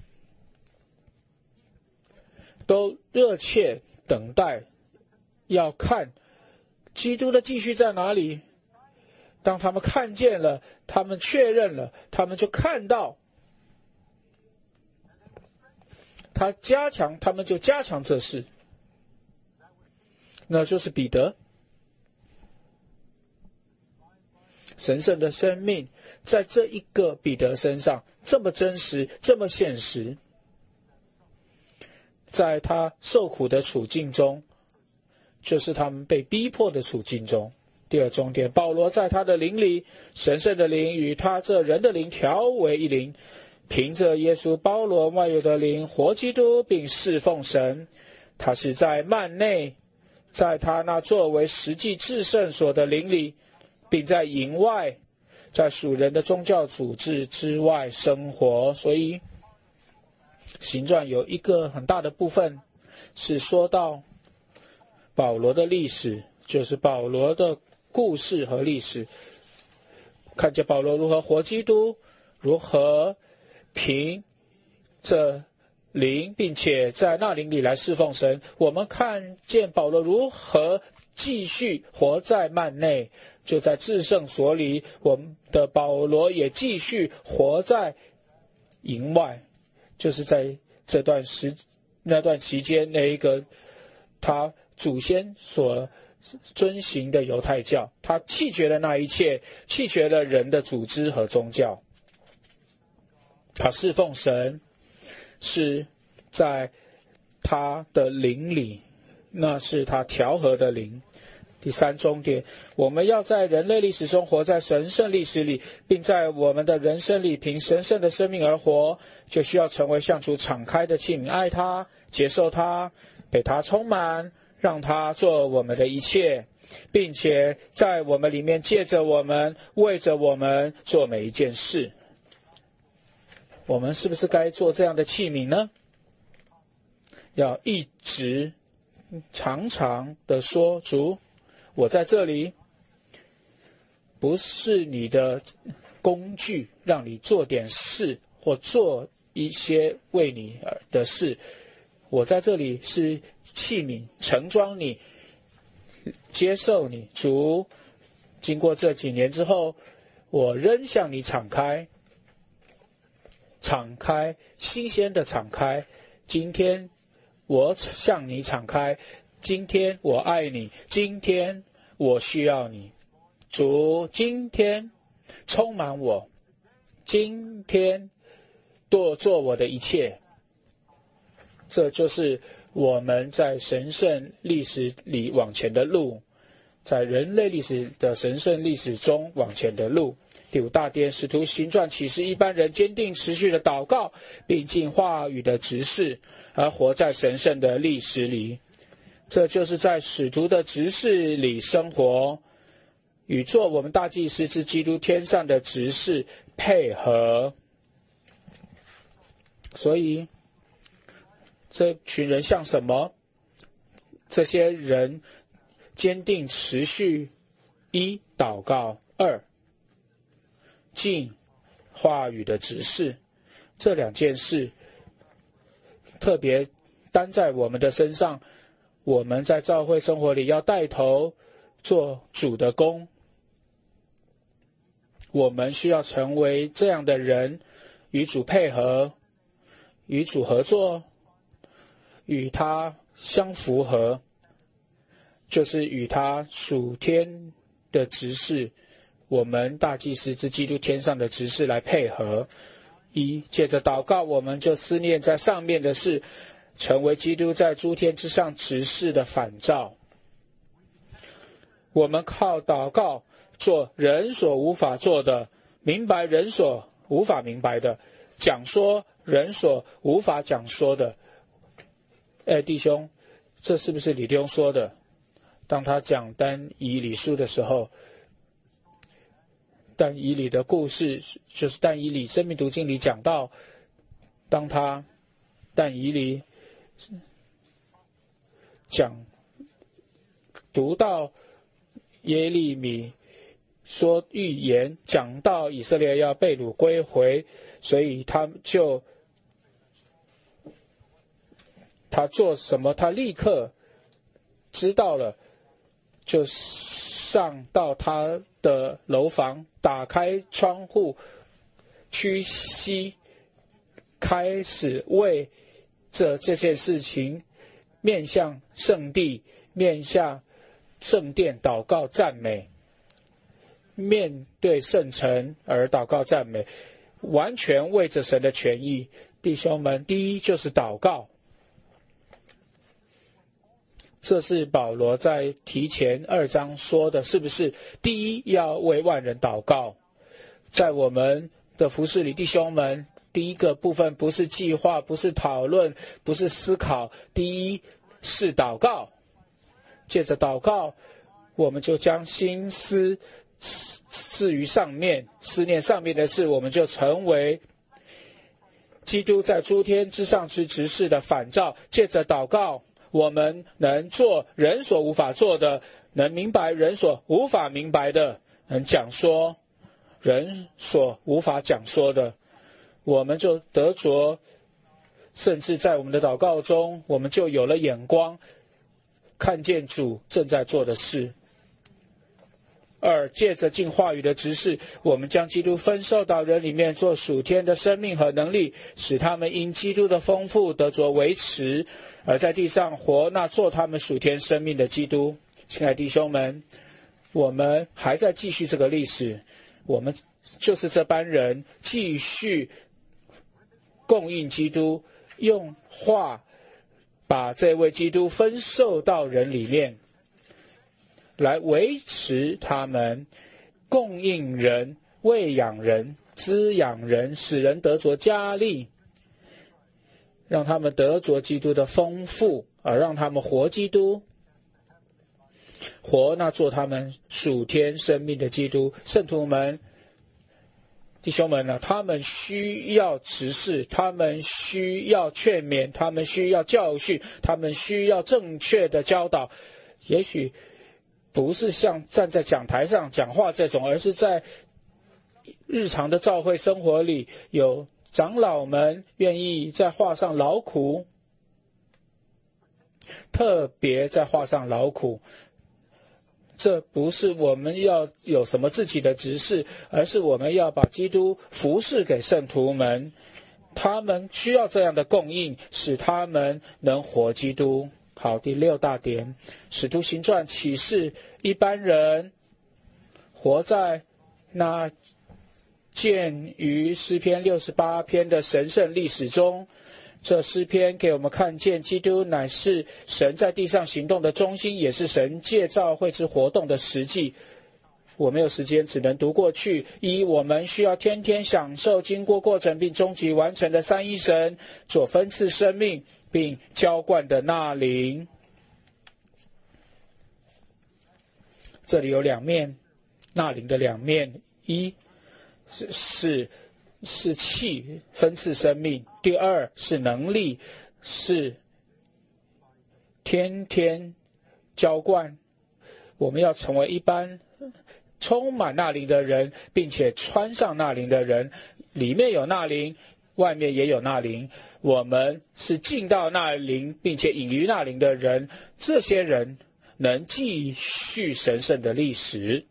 S1: 都热切等待要看基督的继续在哪里。当他们看见了，他们确认了，他们就看到他加强，他们就加强这事。那就是彼得，神圣的生命在这一个彼得身上这么真实，这么现实。在他受苦的处境中，就是他们被逼迫的处境中。第二重点，保罗在他的灵里，神圣的灵与他这人的灵调为一灵，凭着耶稣包罗万有的灵活基督并侍奉神。他是在幔内，在他那作为实际至圣所的灵里，并在营外，在属人的宗教组织之外生活。所以行传有一个很大的部分是说到保罗的历史，就是保罗的故事和历史，看见保罗如何活基督，如何凭着灵并且在那灵里来侍奉神。我们看见保罗如何继续活在幔内，就在至圣所里，我们的保罗也继续活在营外，就是在这段时那段期间，那一个他祖先所遵行的犹太教，他弃绝了那一切，弃绝了人的组织和宗教。他侍奉神是在他的灵里，那是他调和的灵。第三重点，我们要在人类历史中活在神圣历史里，并在我们的人生里凭神圣的生命而活，就需要成为向主敞开的器皿，爱他，接受他，被他充满，让他做我们的一切，并且在我们里面借着我们，为着我们做每一件事。我们是不是该做这样的器皿呢？要一直常常的说，主，我在这里，不是你的工具，让你做点事或做一些为你的事。我在这里是器皿，盛装你，接受你。主，经过这几年之后，我仍向你敞开，敞开，新鲜的敞开。今天我向你敞开，今天我爱你，今天我需要你。主，今天充满我，今天多做我的一切。这就是我们在神圣历史里往前的路，在人类历史的神圣历史中往前的路。第五大点，使徒行传启示一般人坚定持续的祷告，并尽话语的执事，而活在神圣的历史里。这就是在使徒的执事里生活，与做我们大祭司之基督天上的执事配合。所以这群人像什么？这些人坚定持续，一祷告，二尽话语的指示。这两件事特别担在我们的身上。我们在教会生活里要带头做主的工，我们需要成为这样的人，与主配合，与主合作，与他相符合，就是与他属天的执事我们大祭司之基督天上的执事来配合。一，借着祷告，我们就思念在上面的事，成为基督在诸天之上执事的反照。我们靠祷告做人所无法做的，明白人所无法明白的，讲说人所无法讲说的。哎，弟兄，这是不是李弟兄说的？当他讲但以理书的时候，但以理的故事，就是但以理生命读经里讲到，当他但以理讲读到耶利米说预言，讲到以色列要被掳归回，所以他就他做什么，他立刻知道了，就上到他的楼房，打开窗户，屈膝，开始为这这件事情面向圣地，面向圣殿祷告赞美，面对圣城而祷告赞美，完全为着神的权益。弟兄们，第一就是祷告，这是保罗在提前二章说的，是不是？第一要为万人祷告。在我们的服事里，弟兄们，第一个部分不是计划，不是讨论，不是思考，第一是祷告。借着祷告，我们就将心思置于上面，思念上面的事，我们就成为基督在诸天之上之执事的反照。借着祷告，我们能做人所无法做的，能明白人所无法明白的，能讲说人所无法讲说的，我们就得着，甚至在我们的祷告中，我们就有了眼光，看见主正在做的事。二，借着进话语的执事，我们将基督分授到人里面，做属天的生命和能力，使他们因基督的丰富得着维持，而在地上活那做他们属天生命的基督。亲爱的弟兄们，我们还在继续这个历史，我们就是这班人继续供应基督，用话把这位基督分授到人里面，来维持他们，供应人，喂养人，滋养人，使人得着加力，让他们得着基督的丰富，而让他们活基督，活那做他们属天生命的基督。圣徒们，弟兄们呢，他们需要执事，他们需要劝勉，他们需要教训，他们需要正确的教导。也许不是像站在讲台上讲话这种，而是在日常的教会生活里，有长老们愿意在话上劳苦，特别在话上劳苦。这不是我们要有什么自己的执事，而是我们要把基督服侍给圣徒们，他们需要这样的供应，使他们能活基督。好，第六大点，使徒行传启示一般人活在那见于诗篇六十八篇的神圣历史中。这诗篇给我们看见，基督乃是神在地上行动的中心，也是神借教会之活动的实际。我没有时间，只能读过去。一，我们需要天天享受经过过程并终极完成的三一神所分赐生命并浇灌的那灵。这里有两面，那灵的两面，一是是是气分赐生命，第二是能力，是天天浇灌。我们要成为一般充满那灵的人，并且穿上那灵的人，里面有那灵，外面也有那灵。我们是进到那灵并且隐于那灵的人，这些人能继续神圣的历史。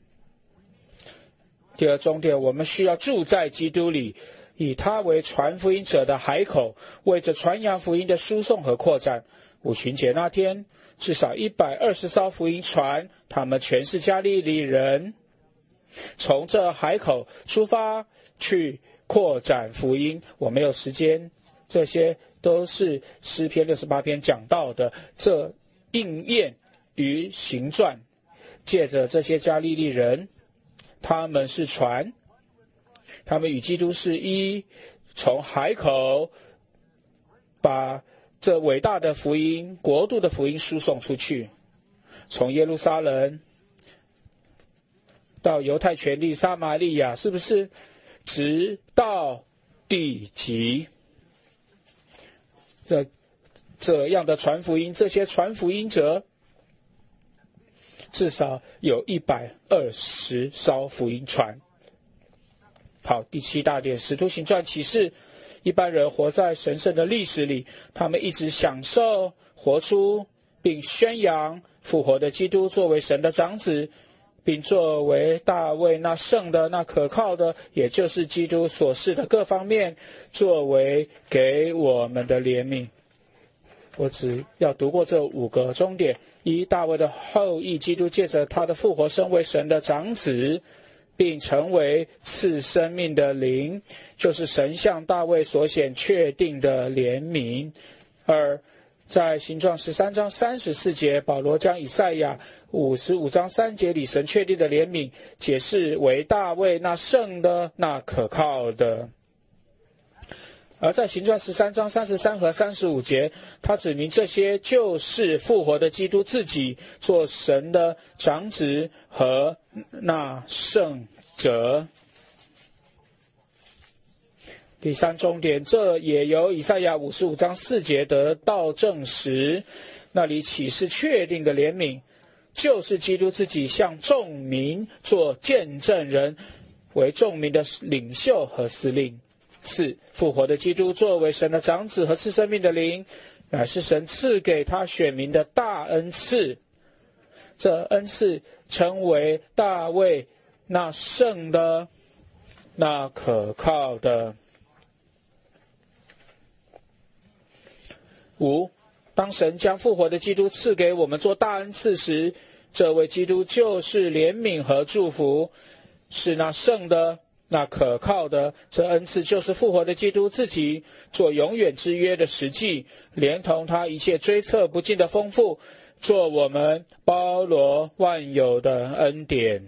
S1: 第二重点，我们需要住在基督里，以他为传福音者的海口，为着传扬福音的输送和扩展。五旬节那天，至少一百二十艘福音船，他们全是加利利人， 从这海口出发去扩展福音。我没有时间，这些都是诗篇六十八篇讲到的，这应验于行传。借着这些加利利人，他们是船，他们与基督是一，从海口把这伟大的福音、国度的福音输送出去，从耶路撒冷到犹太全地、撒玛利亚，是不是？直到地极。这这样的传福音，这些传福音者至少有一百二十艘福音船。好，第七大点，使徒行传启示，一般人活在神圣的历史里，他们一直享受、活出并宣扬复活的基督作为神的长子，并作为大卫那圣的、那可靠的，也就是基督所示的各方面，作为给我们的怜悯。我只要读过这五个终点：一、大卫的后裔基督借着他的复活身为神的长子，并成为赐生命的灵，就是神向大卫所显确定的怜悯。二、在形状十三章三十四节，保罗将以赛亚五十五章三节里神确定的怜悯解释为大卫那圣的、那可靠的。而在形状十三章三十三和三十五节，他指明这些就是复活的基督自己做神的长子和那圣者。第三重点，这也由以赛亚五十五章四节得到证实，那里启示确定的怜悯就是基督自己向众民做见证人，为众民的领袖和司令。四、复活的基督作为神的长子和赐生命的灵，乃是神赐给他选民的大恩赐。这恩赐称为大卫那圣的、那可靠的。五、当神将复活的基督赐给我们做大恩赐时，这位基督就是怜悯和祝福，是那圣的、那可靠的。这恩赐就是复活的基督自己做永远之约的实际，连同他一切追测不尽的丰富，做我们包罗万有的恩典。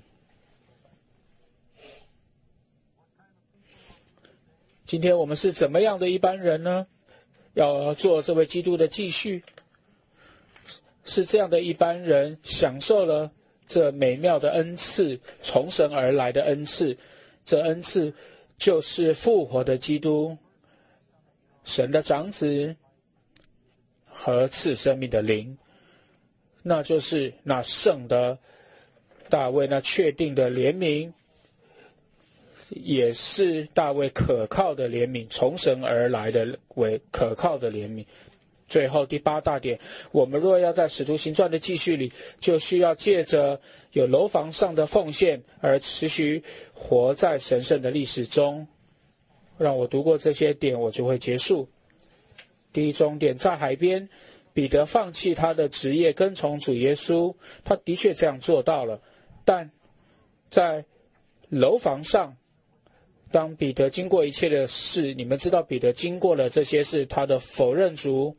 S1: 今天我们是怎么样的一般人呢？要做这位基督的继续，是这样的一般人享受了这美妙的恩赐，从神而来的恩赐。这恩赐就是复活的基督，神的长子和赐生命的灵，那就是那圣的大卫那确定的怜悯，也是大卫可靠的怜悯，从神而来的为可靠的怜悯。最后第八大点，我们若要在使徒行传的继续里，就需要借着有楼房上的奉献而持续活在神圣的历史中。让我读过这些点，我就会结束。第一终点，在海边，彼得放弃他的职业，跟从主耶稣，他的确这样做到了。但在楼房上，当彼得经过一切的事，你们知道彼得经过了这些事，他的否认主，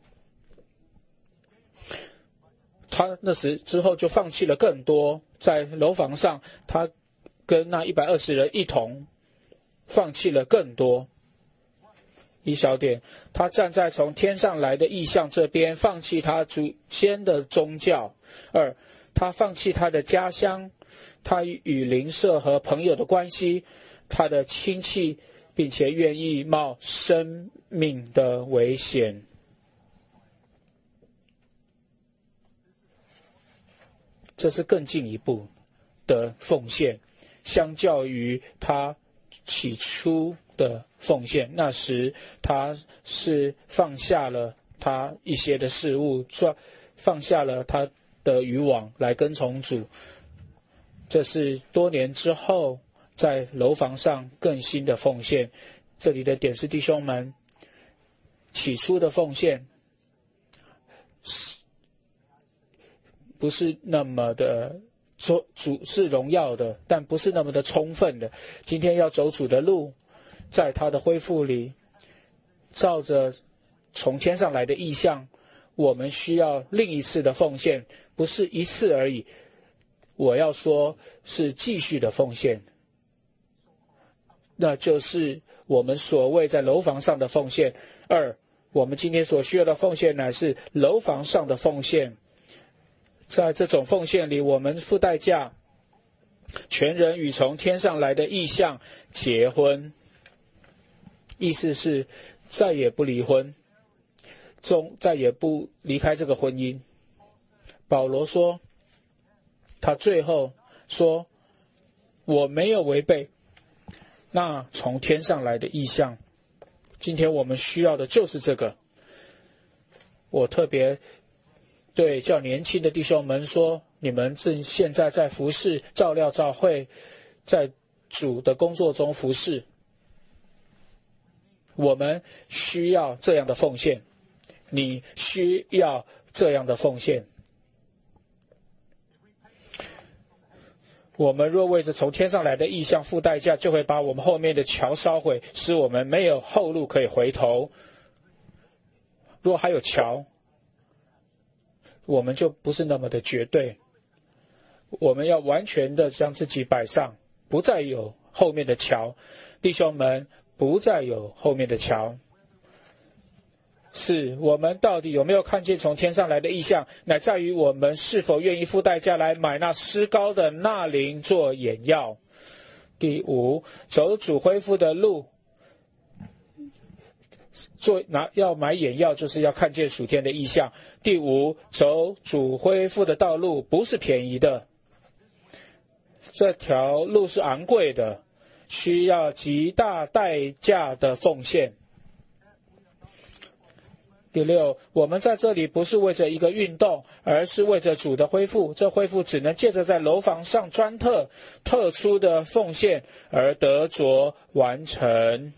S1: 他那时之后就放弃了更多。在楼房上，他跟那一百二十人一同放弃了更多。一小点，他站在从天上来的异象这边，放弃他祖先的宗教。二，他放弃他的家乡，他与邻舍和朋友的关系，他的亲戚，并且愿意冒生命的危险。这是更进一步的奉献，相较于他起初的奉献。那时他是放下了他一些的事物，放下了他的渔网来跟从主。这是多年之后在楼房上更新的奉献。这里的点是弟兄们，起初的奉献不是那么的主主是荣耀的，但不是那么的充分的。今天要走主的路，在他的恢复里，照着从天上来的意象，我们需要另一次的奉献，不是一次而已。我要说是继续的奉献，那就是我们所谓在楼房上的奉献。二，我们今天所需要的奉献乃是楼房上的奉献。在这种奉献里，我们付代价，全人与从天上来的意象结婚，意思是再也不离婚，终再也不离开这个婚姻。保罗说，他最后说，我没有违背那从天上来的意象。今天我们需要的就是这个。我特别对较年轻的弟兄们说，你们正现在在服侍照料教会，在主的工作中服侍，我们需要这样的奉献，你需要这样的奉献。我们若为着从天上来的意象付代价，就会把我们后面的桥烧毁，使我们没有后路可以回头。若还有桥，我们就不是那么的绝对。我们要完全的将自己摆上，不再有后面的桥。弟兄们，不再有后面的桥。是我们到底有没有看见从天上来的意象，乃在于我们是否愿意付代价来买那施膏的纳灵做眼药。第五，走主恢复的路，做拿要买眼药，就是要看见属天的意象。第五，走主恢复的道路不是便宜的，这条路是昂贵的，需要极大代价的奉献。第六，我们在这里不是为着一个运动，而是为着主的恢复。这恢复只能借着在楼房上专特特殊的奉献而得着完成。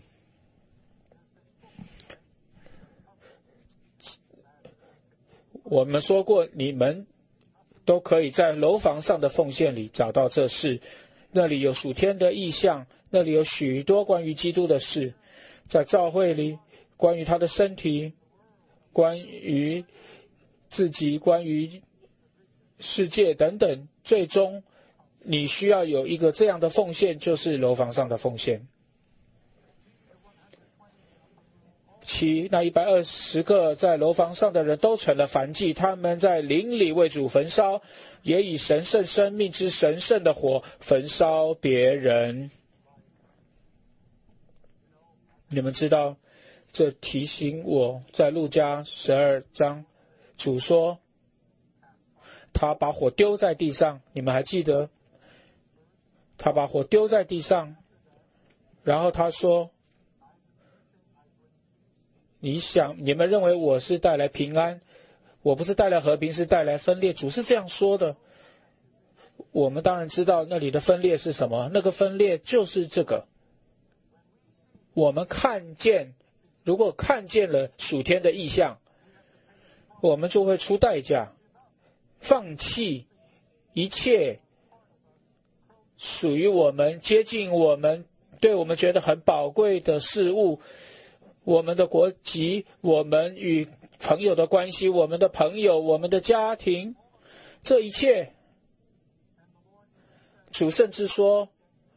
S1: 我们说过，你们都可以在楼房上的奉献里找到这事，那里有属天的意象，那里有许多关于基督的事，在教会里，关于他的身体，关于自己，关于世界等等，最终你需要有一个这样的奉献，就是楼房上的奉献。七，那一百二十个在楼房上的人都成了燔祭，他们在灵里为主焚烧，也以神圣生命之神圣的火焚烧别人。你们知道，这提醒我在路加十二章，主说他把火丢在地上，你们还记得他把火丢在地上，然后他说，你想你们认为我是带来平安，我不是带来和平，是带来分裂。主是这样说的。我们当然知道那里的分裂是什么，那个分裂就是这个。我们看见，如果看见了属天的意象，我们就会出代价，放弃一切属于我们接近我们对我们觉得很宝贵的事物，我们的国籍，我们与朋友的关系，我们的朋友，我们的家庭，这一切，主甚至说，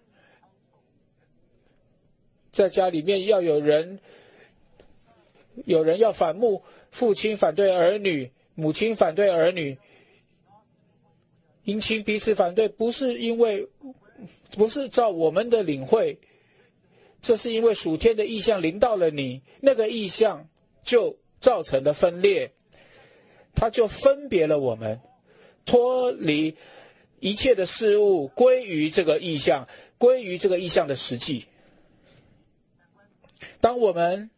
S1: 在家里面要有人，有人要反目，父亲反对儿女，母亲反对儿女，姻亲彼此反对，不是因为，不是照我们的领会，这是因为属天的意象临到了你，那个意象就造成了分裂，它就分别了我们，脱离一切的事物，归于这个意象，归于这个意象的实际。当我们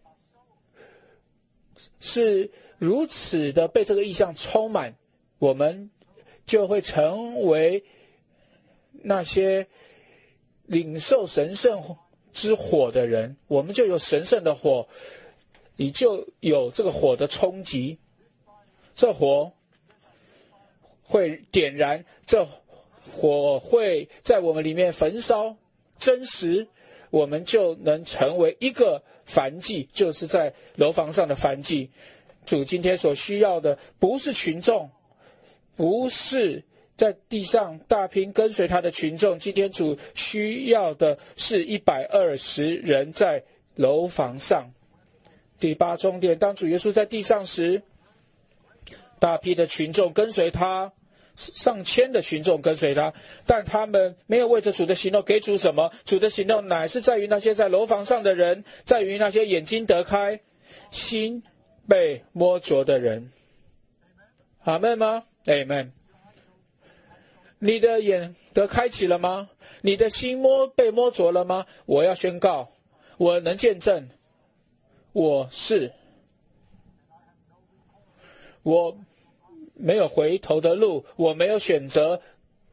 S1: 是如此的被这个意象充满，我们就会成为那些领受神圣之火的人，我们就有神圣的火，你就有这个火的冲击，这火会点燃，这火会在我们里面焚烧真实，我们就能成为一个燔祭，就是在楼房上的燔祭。主今天所需要的不是群众，不是在地上大拼跟随他的群众，今天主需要的是一百二十人在楼房上。第八重点，当主耶稣在地上时，大批的群众跟随他，上千的群众跟随他，但他们没有为着主的行动给主什么。主的行动乃是在于那些在楼房上的人，在于那些眼睛得开，心被摸着的人。阿们吗？阿们。你的眼得开启了吗？你的心摸被摸着了吗？我要宣告，我能见证，我是，我没有回头的路，我没有选择，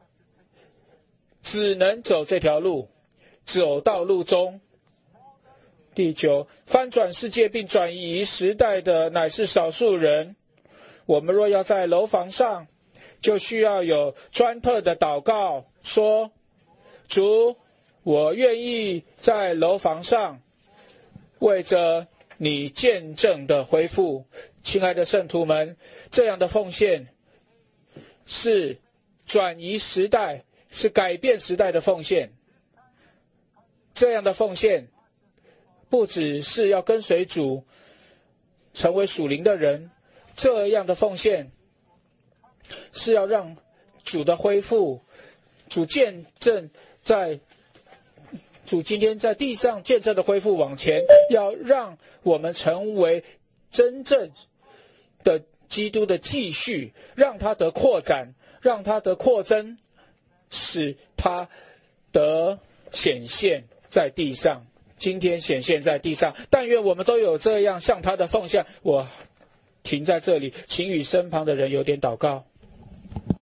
S1: 只能走这条路，走到路中。第九，翻转世界并转移时代的乃是少数人。我们若要在楼房上，就需要有专特的祷告，说：主，我愿意在楼房上为着你见证的恢复。亲爱的圣徒们，这样的奉献是转移时代，是改变时代的奉献。这样的奉献不只是要跟随主成为属灵的人，这样的奉献是要让主的恢复，主见证在主今天在地上见证的恢复往前，要让我们成为真正的基督的继续，让它得扩展，让它得扩增，使它得显现在地上。今天显现在地上，但愿我们都有这样向他的奉献。我停在这里，请与身旁的人有点祷告。